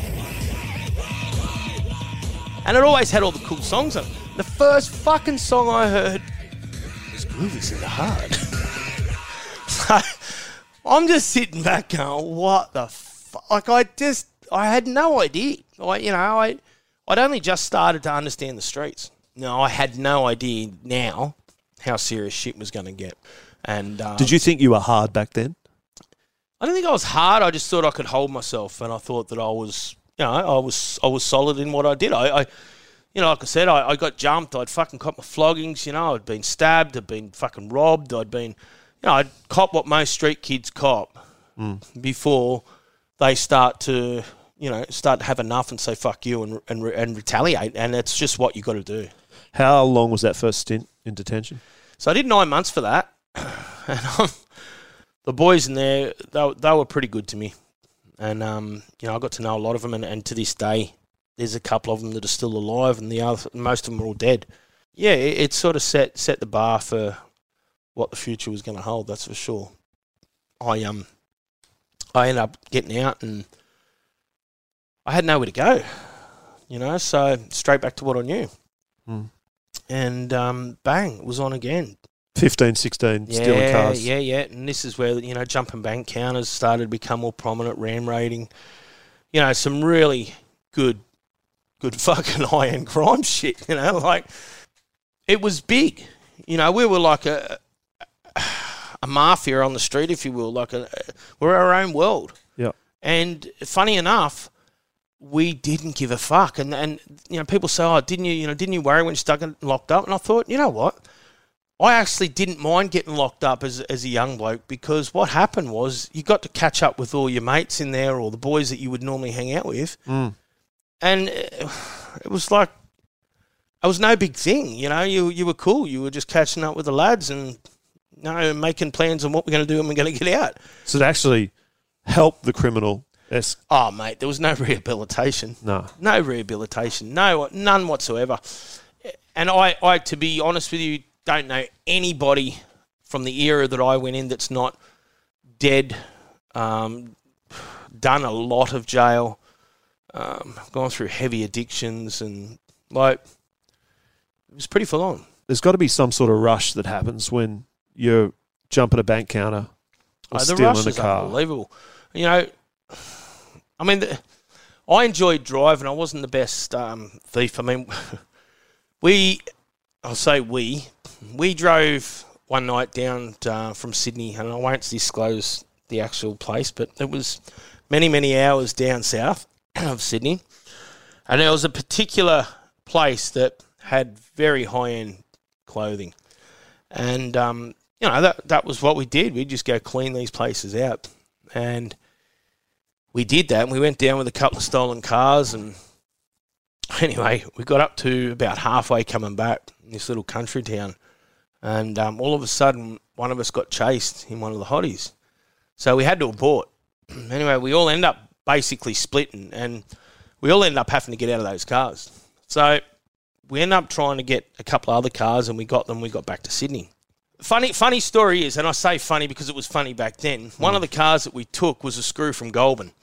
and it always had all the cool songs on it. The first fucking song I heard was "Groove is in the Heart." So I'm just sitting back going, "What the." F-? Like, I just, I had no idea. I, you know, I, I'd only just started to understand the streets. No, I had no idea now how serious shit was going to get. And um, Did you think you were hard back then? I don't think I was hard. I just thought I could hold myself, and I thought that I was, you know, I was, I was solid in what I did. I, I you know, like I said, I, I got jumped. I'd fucking caught my floggings. You know, I'd been stabbed. I'd been fucking robbed. I'd been, you know, I'd cop what most street kids cop mm. before they start to, you know, start to have enough and say fuck you and and, and retaliate, and it's just what you got to do. How long was that first stint in detention? So I did nine months for that, and um, the boys in there, they, they were pretty good to me, and um, you know, I got to know a lot of them, and, and to this day, there's a couple of them that are still alive, and the other, most of them are all dead. Yeah, it, it sort of set set the bar for what the future was going to hold. That's for sure. I um. I ended up getting out, and I had nowhere to go, you know, so straight back to what I knew. Mm. And um, bang, it was on again. fifteen, sixteen, yeah, stealing cars. Yeah, yeah, and this is where, you know, jumping bank counters started to become more prominent, ram raiding, you know, some really good, good fucking high-end crime shit, you know, like, it was big. You know, we were like a... a mafia on the street, if you will, like a, we're our own world. Yeah. And funny enough, we didn't give a fuck. And and you know, people say, "Oh, didn't you? You know, didn't you worry when you stuck and locked up?" And I thought, you know what? I actually didn't mind getting locked up as as a young bloke, because what happened was you got to catch up with all your mates in there, or the boys that you would normally hang out with, mm. and it was like it was no big thing. You know, you you were cool. You were just catching up with the lads and. No, making plans on what we're going to do and we're going to get out. So it actually helped the criminal. Yes. Oh, mate, there was no rehabilitation. No. No rehabilitation. No, none whatsoever. And I, I, to be honest with you, don't know anybody from the era that I went in that's not dead, um, done a lot of jail, um, gone through heavy addictions, and, like, it was pretty full on. There's got to be some sort of rush that happens when you're jumping a bank counter or oh, the stealing rush a is car. Unbelievable. You know, I mean, the, I enjoyed driving. I wasn't the best um, thief. I mean, we, I'll say we, we drove one night down uh, from Sydney, and I won't disclose the actual place, but it was many, many hours down south of Sydney. And there was a particular place that had very high-end clothing. And, um, you know, that that was what we did. We'd just go clean these places out. And we did that, and we went down with a couple of stolen cars. And anyway, we got up to about halfway coming back in this little country town. And um, all of a sudden, one of us got chased in one of the hotties. So we had to abort. Anyway, we all end up basically splitting, and we all end up having to get out of those cars. So we ended up trying to get a couple of other cars, and we got them. We got back to Sydney. Funny funny story is, and I say funny because it was funny back then, mm. one of the cars that we took was a screw from Goulburn.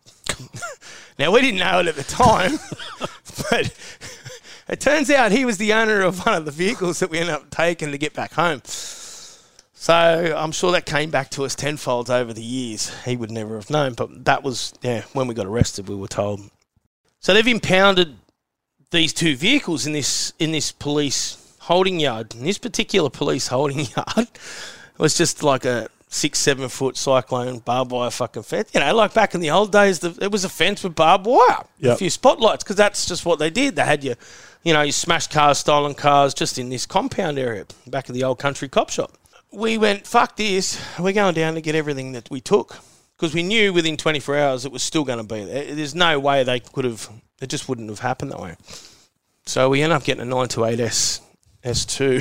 Now, we didn't know it at the time, but it turns out he was the owner of one of the vehicles that we ended up taking to get back home. So I'm sure that came back to us tenfold over the years. He would never have known, but that was, yeah, when we got arrested, we were told. So they've impounded these two vehicles in this in this police holding yard. And this particular police holding yard was just like a six, seven foot cyclone barbed wire fucking fence. You know, like back in the old days, the, it was a fence with barbed wire, yep. a few spotlights, because that's just what they did. They had you, you know, you smashed cars, stolen cars, just in this compound area, back of the old country cop shop. We went, fuck this, we're going down to get everything that we took, because we knew within twenty-four hours it was still going to be there. There's no way they could have, it just wouldn't have happened that way. So we ended up getting a nine twenty-eight S, S two,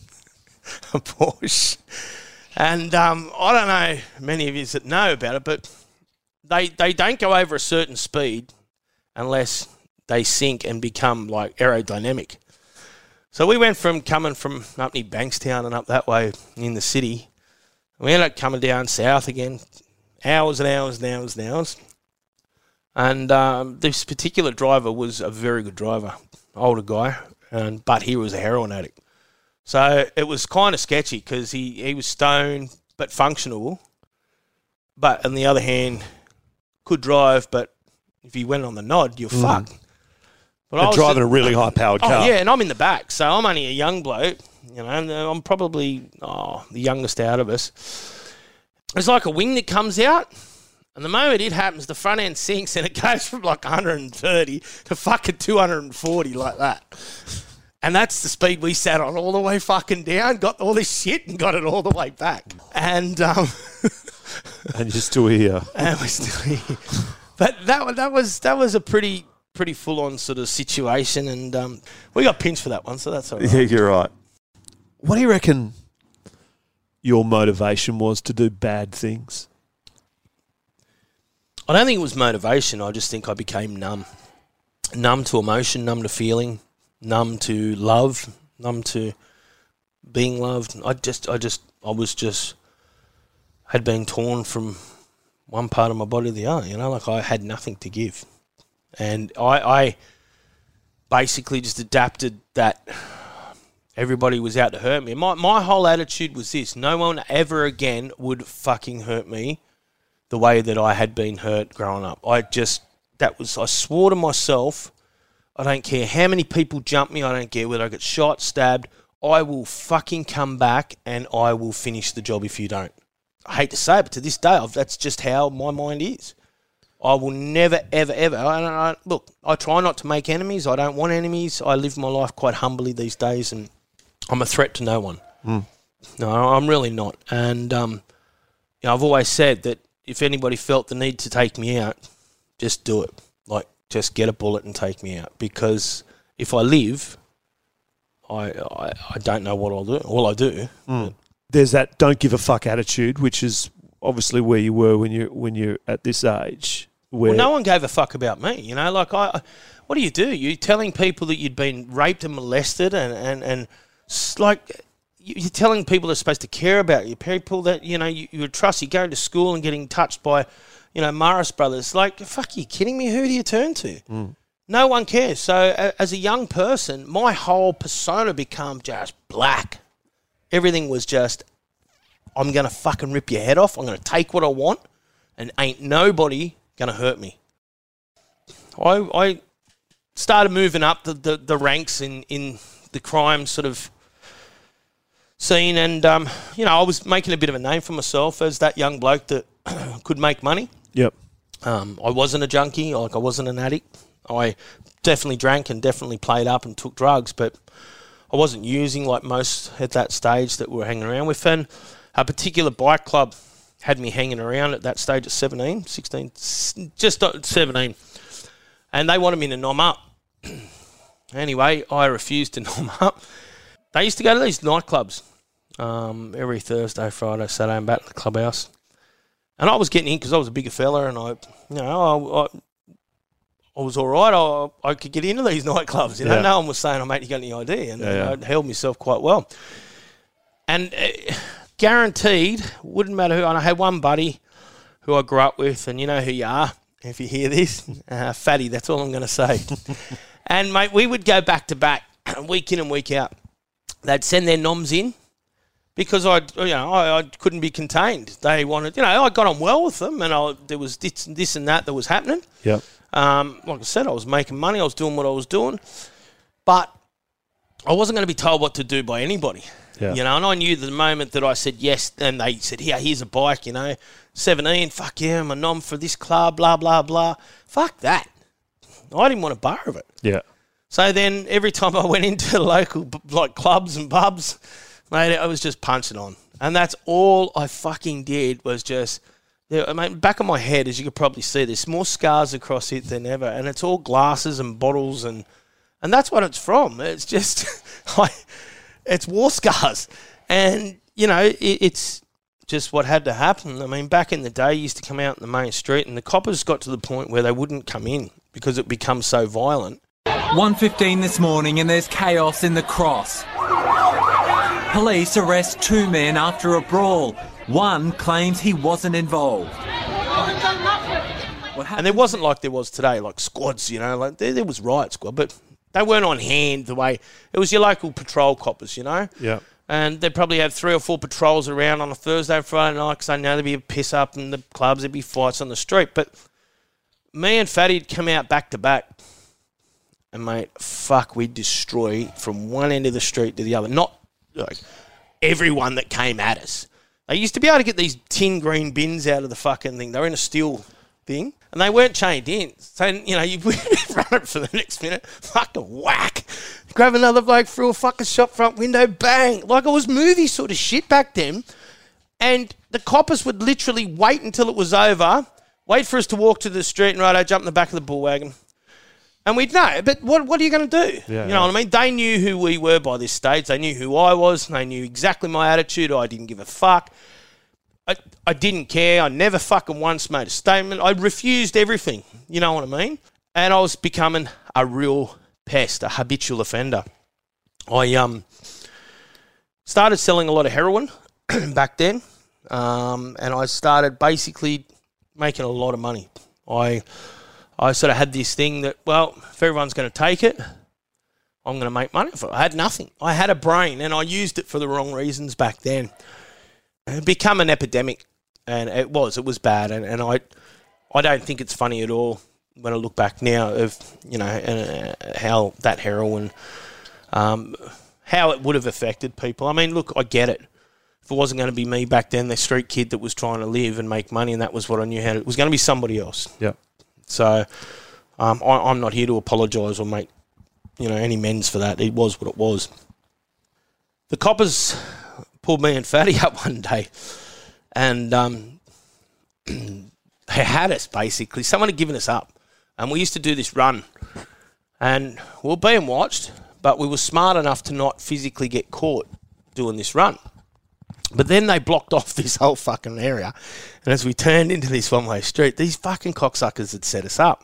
a Porsche. And um, I don't know many of you that know about it, but they they don't go over a certain speed unless they sink and become like aerodynamic. So we went from coming from up near Bankstown and up that way in the city. We ended up coming down south again, hours and hours and hours and hours. And um, this particular driver was a very good driver, older guy, and but he was a heroin addict. So it was kind of sketchy because he, he was stoned but functional, but on the other hand, could drive, but if he went on the nod, you're mm. fucked. But and I was driving at, a really high-powered car. Oh, yeah, and I'm in the back, so I'm only a young bloke, you know, and I'm probably oh, the youngest out of us. It's like a wing that comes out, and the moment it happens, the front end sinks, and it goes from like one hundred thirty to fucking two hundred forty like that. And that's the speed we sat on all the way fucking down, got all this shit and got it all the way back. And um, and you're still here. And we're still here. But that, that was that was a pretty... pretty full-on sort of situation, and um, we got pinched for that one, so that's all right. Yeah, you're right. What do you reckon your motivation was to do bad things? I don't think it was motivation. I just think I became numb. Numb to emotion, numb to feeling, numb to love, numb to being loved. I just, I just, I was just, had been torn from one part of my body to the other, you know, like I had nothing to give. And I, I basically just adapted that everybody was out to hurt me. My my whole attitude was this: no one ever again would fucking hurt me the way that I had been hurt growing up. I just, that was, I swore to myself, I don't care how many people jump me, I don't care whether I get shot, stabbed, I will fucking come back and I will finish the job if you don't. I hate to say it, but to this day, I've, that's just how my mind is. I will never, ever, ever. I don't, I, look, I try not to make enemies. I don't want enemies. I live my life quite humbly these days, and I'm a threat to no one. Mm. No, I'm really not. And um, you know, I've always said that if anybody felt the need to take me out, just do it. Like, just get a bullet and take me out. Because if I live, I I, I don't know what I'll do. All I do. Mm. There's that don't give a fuck attitude, which is obviously where you were when you when you're at this age. Where well, no one gave a fuck about me, you know. Like, I, what do you do? You're telling people that you'd been raped and molested, and and and like you're telling people they're supposed to care about you, people that you know you, you would trust. You're going to school and getting touched by, you know, Morris Brothers. Like, fuck, you kidding me? Who do you turn to? Mm. No one cares. So as a young person, my whole persona became just black. Everything was just, I'm going to fucking rip your head off. I'm going to take what I want, and ain't nobody going to hurt me. I I started moving up the, the, the ranks in, in the crime sort of scene, and, um, you know, I was making a bit of a name for myself as that young bloke that could make money. Yep. Um, I wasn't a junkie, like I wasn't an addict. I definitely drank and definitely played up and took drugs, but I wasn't using like most at that stage that we were hanging around with. And a particular bike club had me hanging around at that stage at seventeen, sixteen, just seventeen. And they wanted me to nom up. Anyway, I refused to nom up. They used to go to these nightclubs um, every Thursday, Friday, Saturday, and back to the clubhouse. And I was getting in because I was a bigger fella, and I, you know, I, I, I was all right. I, I could get into these nightclubs. You know, yeah. No one was saying, "Oh, mate, you got any I D?" And, yeah, and I held myself quite well. And uh, guaranteed, wouldn't matter who. And I had one buddy who I grew up with, and you know who you are if you hear this, uh, Fatty. That's all I'm going to say. And mate, we would go back to back, week in and week out. They'd send their noms in. Because I, you know, I, I couldn't be contained. They wanted, you know, I got on well with them, and I, there was this, this and that that was happening. Yeah. Um, like I said, I was making money. I was doing what I was doing, but I wasn't going to be told what to do by anybody. Yeah. You know, and I knew the moment that I said yes, and they said, "Here, here's a bike." You know, seventeen. Fuck yeah, I'm a nom for this club. Blah blah blah. Fuck that. I didn't want a bar of it. Yeah. So then, every time I went into local like clubs and pubs, mate, I was just punching on. And that's all I fucking did was just, I mean, back of my head, as you could probably see, there's more scars across it than ever. And it's all glasses and bottles, and and that's what it's from. It's just, I, it's war scars. And, you know, it, it's just what had to happen. I mean, back in the day, you used to come out in the main street, and the coppers got to the point where they wouldn't come in because it becomes so violent. one fifteen this morning, and there's chaos in the Cross. Police arrest two men after a brawl. One claims he wasn't involved. And it wasn't like there was today, like squads, you know, like there, there was riot squad, but they weren't on hand the way, it was your local patrol coppers, you know? Yeah. And they'd probably have three or four patrols around on a Thursday and Friday night because they know there'd be a piss up in the clubs, there'd be fights on the street. But me and Fatty'd come out back to back. And, mate, fuck, we'd destroy from one end of the street to the other. Not like everyone that came at us. They used to be able to get these tin green bins out of the fucking thing. They were in a steel thing, and they weren't chained in. So, you know, you run it for the next minute, fucking whack. Grab another bloke through a fucking shop front window, bang. Like it was movie sort of shit back then. And the coppers would literally wait until it was over, wait for us to walk to the street, and right, I jump in the back of the bull wagon. And we'd know, but what what are you going to do? Yeah, you know yeah. what I mean? They knew who we were by this stage. They knew who I was. They knew exactly my attitude. I didn't give a fuck. I, I didn't care. I never fucking once made a statement. I refused everything. You know what I mean? And I was becoming a real pest, a habitual offender. I um started selling a lot of heroin back then, um, and I started basically making a lot of money. I... I sort of had this thing that, well, if everyone's going to take it, I'm going to make money for it. I had nothing. I had a brain, and I used it for the wrong reasons back then. It became an epidemic, and it was. It was bad, and, and I I don't think it's funny at all when I look back now of, you know, uh, how that heroin, um, how it would have affected people. I mean, look, I get it. If it wasn't going to be me back then, the street kid that was trying to live and make money, and that was what I knew how to, it was going to be somebody else. Yeah. So um, I, I'm not here to apologise or make, you know, any amends for that. It was what it was. The coppers pulled me and Fatty up one day, and um, they had us basically. Someone had given us up, and we used to do this run, and we were being watched, but we were smart enough to not physically get caught doing this run. But then they blocked off this whole fucking area. And as we turned into this one-way street, these fucking cocksuckers had set us up.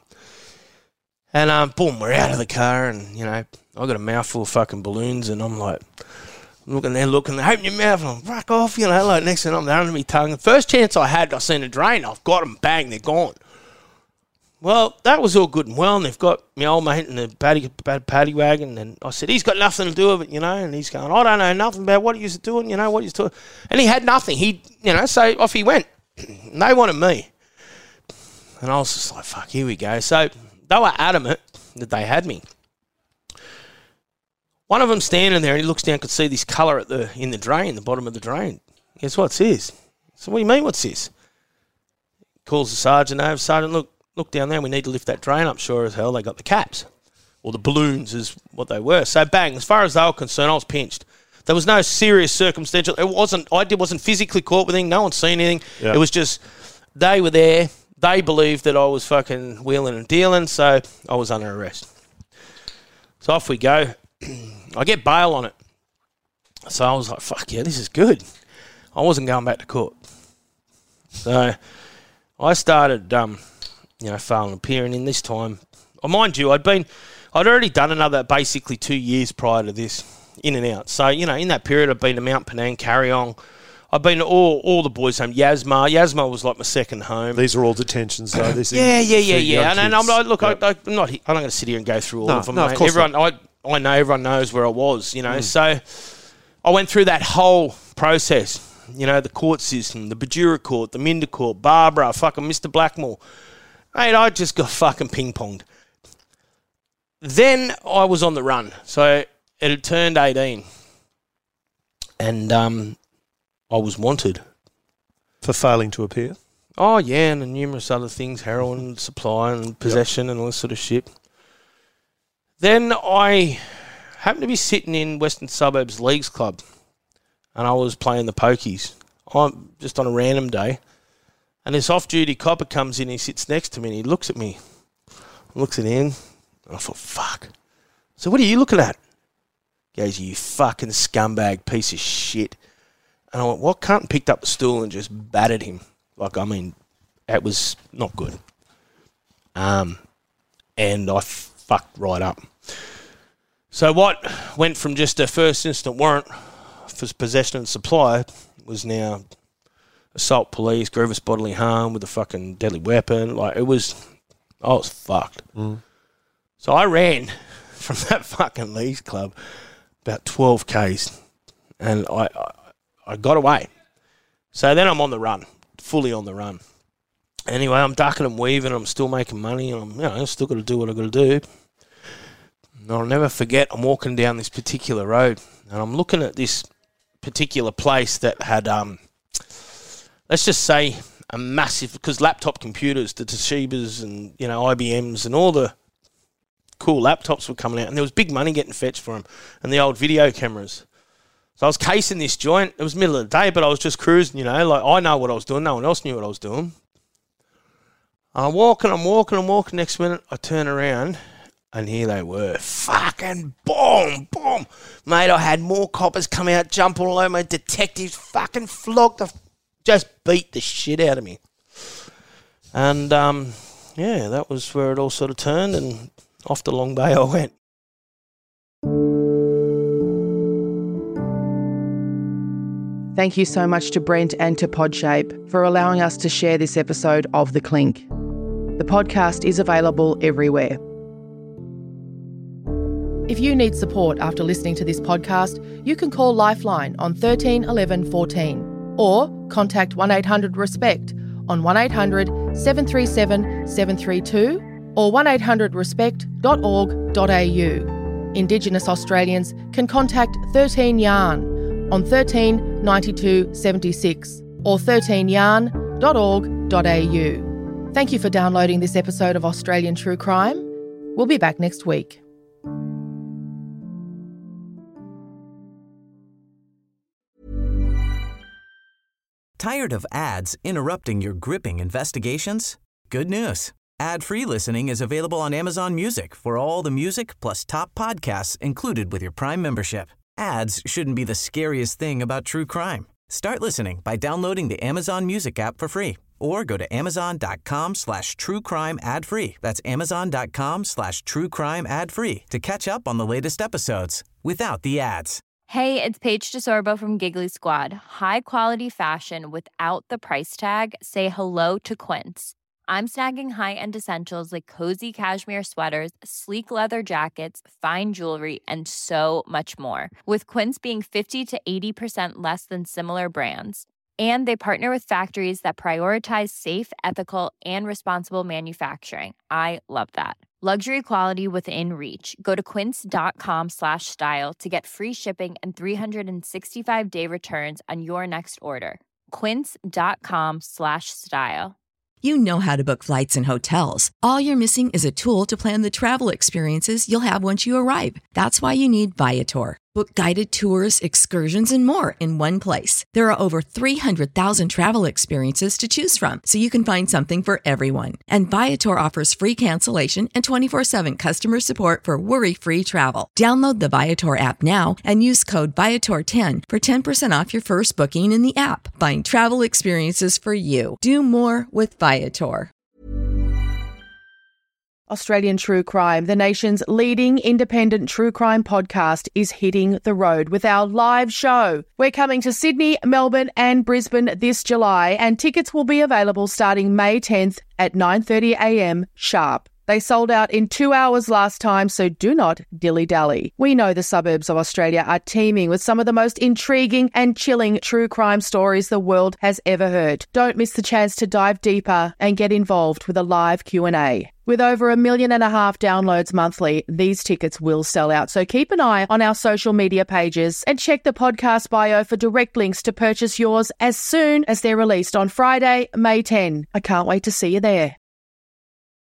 And, um, boom, we're out of the car and, you know, I got a mouthful of fucking balloons and I'm like, looking there, looking there, open your mouth and I'm fuck off, you know, like next thing I'm there under my tongue. The first chance I had, I seen a drain, I've got them, bang, they're gone. Well, that was all good and well, and they've got my old mate in the paddy, paddy wagon, and I said, he's got nothing to do with it, you know, and he's going, I don't know nothing about what he was doing, you know, what he's doing. And he had nothing. He, you know, so off he went. And they wanted me. And I was just like, fuck, here we go. So they were adamant that they had me. One of them standing there, and he looks down, could see this colour at the in the drain, the bottom of the drain. Guess what's this? So what do you mean, what's this? calls the sergeant over. Sergeant, look, look down there. We need to lift that drain up. Sure as hell, they got the caps. Or the balloons is what they were. So bang, as far as they were concerned, I was pinched. There was no serious circumstantial. It wasn't, I did, wasn't physically caught with anything. No one seen anything. Yeah. It was just, they were there. They believed that I was fucking wheeling and dealing, so I was under arrest. So off we go. I get bail on it. So I was like, fuck yeah, this is good. I wasn't going back to court. So I started, um, you know, failing appearing in this time. Oh, mind you, I'd been, I'd already done another basically two years prior to this, in and out. So, you know, in that period, I've been to Mount Penang, Carry On. I've been to all, all the boys' home. Yasma. Yasma was like my second home. These are all detentions, though. This yeah, is yeah, yeah, yeah. And, and I'm like, look, yep. I, I'm not, I'm not going to sit here and go through all no, of them. No, mate. of course everyone, not. I, I know everyone knows where I was, you know. Mm. So I went through that whole process. You know, the court system, the Bajura court, the Minda court, Barbara, fucking Mister Blackmore. Mate, I just got fucking ping-ponged. Then I was on the run. So it had turned eighteen. And um, I was wanted. For failing to appear? Oh, yeah, and numerous other things, heroin supply and possession yep. and all this sort of shit. Then I happened to be sitting in Western Suburbs Leagues Club, and I was playing the pokies. I'm just on a random day, and this off-duty copper comes in, he sits next to me, and he looks at me, looks at him, and I thought, fuck. So what are you looking at? He goes, you fucking scumbag piece of shit. And I went, what? Cunt? And picked up the stool and just battered him. Like, I mean, it was not good. Um, and I f- fucked right up. So what went from just a first instant warrant for possession and supply was now assault police, grievous bodily harm with a fucking deadly weapon. Like, it was, I was fucked. Mm. So I ran from that fucking Leagues Club about twelve kays, and I, I I got away. So then I'm on the run, fully on the run. Anyway, I'm ducking and weaving, I'm still making money, and I'm, you know, still got to do what I got to do. And I'll never forget, I'm walking down this particular road, and I'm looking at this particular place that had, um, let's just say, a massive, because laptop computers, the Toshibas and, you know, I B Ms and all the cool laptops were coming out, and there was big money getting fetched for them, and the old video cameras. So I was casing this joint. It was middle of the day, but I was just cruising, you know. Like, I know what I was doing. No one else knew what I was doing. I'm walking, I'm walking, I'm walking. Next minute, I turn around, and here they were. Fucking boom, boom. Mate, I had more coppers come out, jump all over me. Detectives fucking flogged the... Just beat the shit out of me. And, um, yeah, that was where it all sort of turned, and off to Long Bay I went. Thank you so much to Brent and to Podshape for allowing us to share this episode of The Clink. The podcast is available everywhere. If you need support after listening to this podcast, you can call Lifeline on thirteen eleven fourteen or contact one eight hundred RESPECT on one eight hundred seven three seven seven three two or one eight hundred respect dot org dot a u. Indigenous Australians can contact thirteen yarn on thirteen ninety-two seventy-six or thirteen yarn dot org dot a u. Thank you for downloading this episode of Australian True Crime. We'll be back next week. Tired of ads interrupting your gripping investigations? Good news. Ad-free listening is available on Amazon Music for all the music plus top podcasts included with your Prime membership. Ads shouldn't be the scariest thing about true crime. Start listening by downloading the Amazon Music app for free or go to amazon.com slash true crime ad free. That's amazon.com slash true crime ad free to catch up on the latest episodes without the ads. Hey, it's Paige DeSorbo from Giggly Squad. High quality fashion without the price tag. Say hello to Quince. I'm snagging high-end essentials like cozy cashmere sweaters, sleek leather jackets, fine jewelry, and so much more. With Quince being fifty to eighty percent less than similar brands. And they partner with factories that prioritize safe, ethical, and responsible manufacturing. I love that. Luxury quality within reach. Go to quince.com slash style to get free shipping and three sixty-five day returns on your next order. Quince.com slash style. You know how to book flights and hotels. All you're missing is a tool to plan the travel experiences you'll have once you arrive. That's why you need Viator. Book guided tours, excursions, and more in one place. There are over three hundred thousand travel experiences to choose from, so you can find something for everyone. And Viator offers free cancellation and twenty-four seven customer support for worry-free travel. Download the Viator app now and use code Viator ten for ten percent off your first booking in the app. Find travel experiences for you. Do more with Viator. Australian True Crime, the nation's leading independent true crime podcast, is hitting the road with our live show. We're coming to Sydney, Melbourne and Brisbane this July, and tickets will be available starting May tenth at nine thirty a m sharp. They sold out in two hours last time, so do not dilly-dally. We know the suburbs of Australia are teeming with some of the most intriguing and chilling true crime stories the world has ever heard. Don't miss the chance to dive deeper and get involved with a live Q and A. With over a million and a half downloads monthly, these tickets will sell out. So keep an eye on our social media pages and check the podcast bio for direct links to purchase yours as soon as they're released on Friday, May tenth. I can't wait to see you there.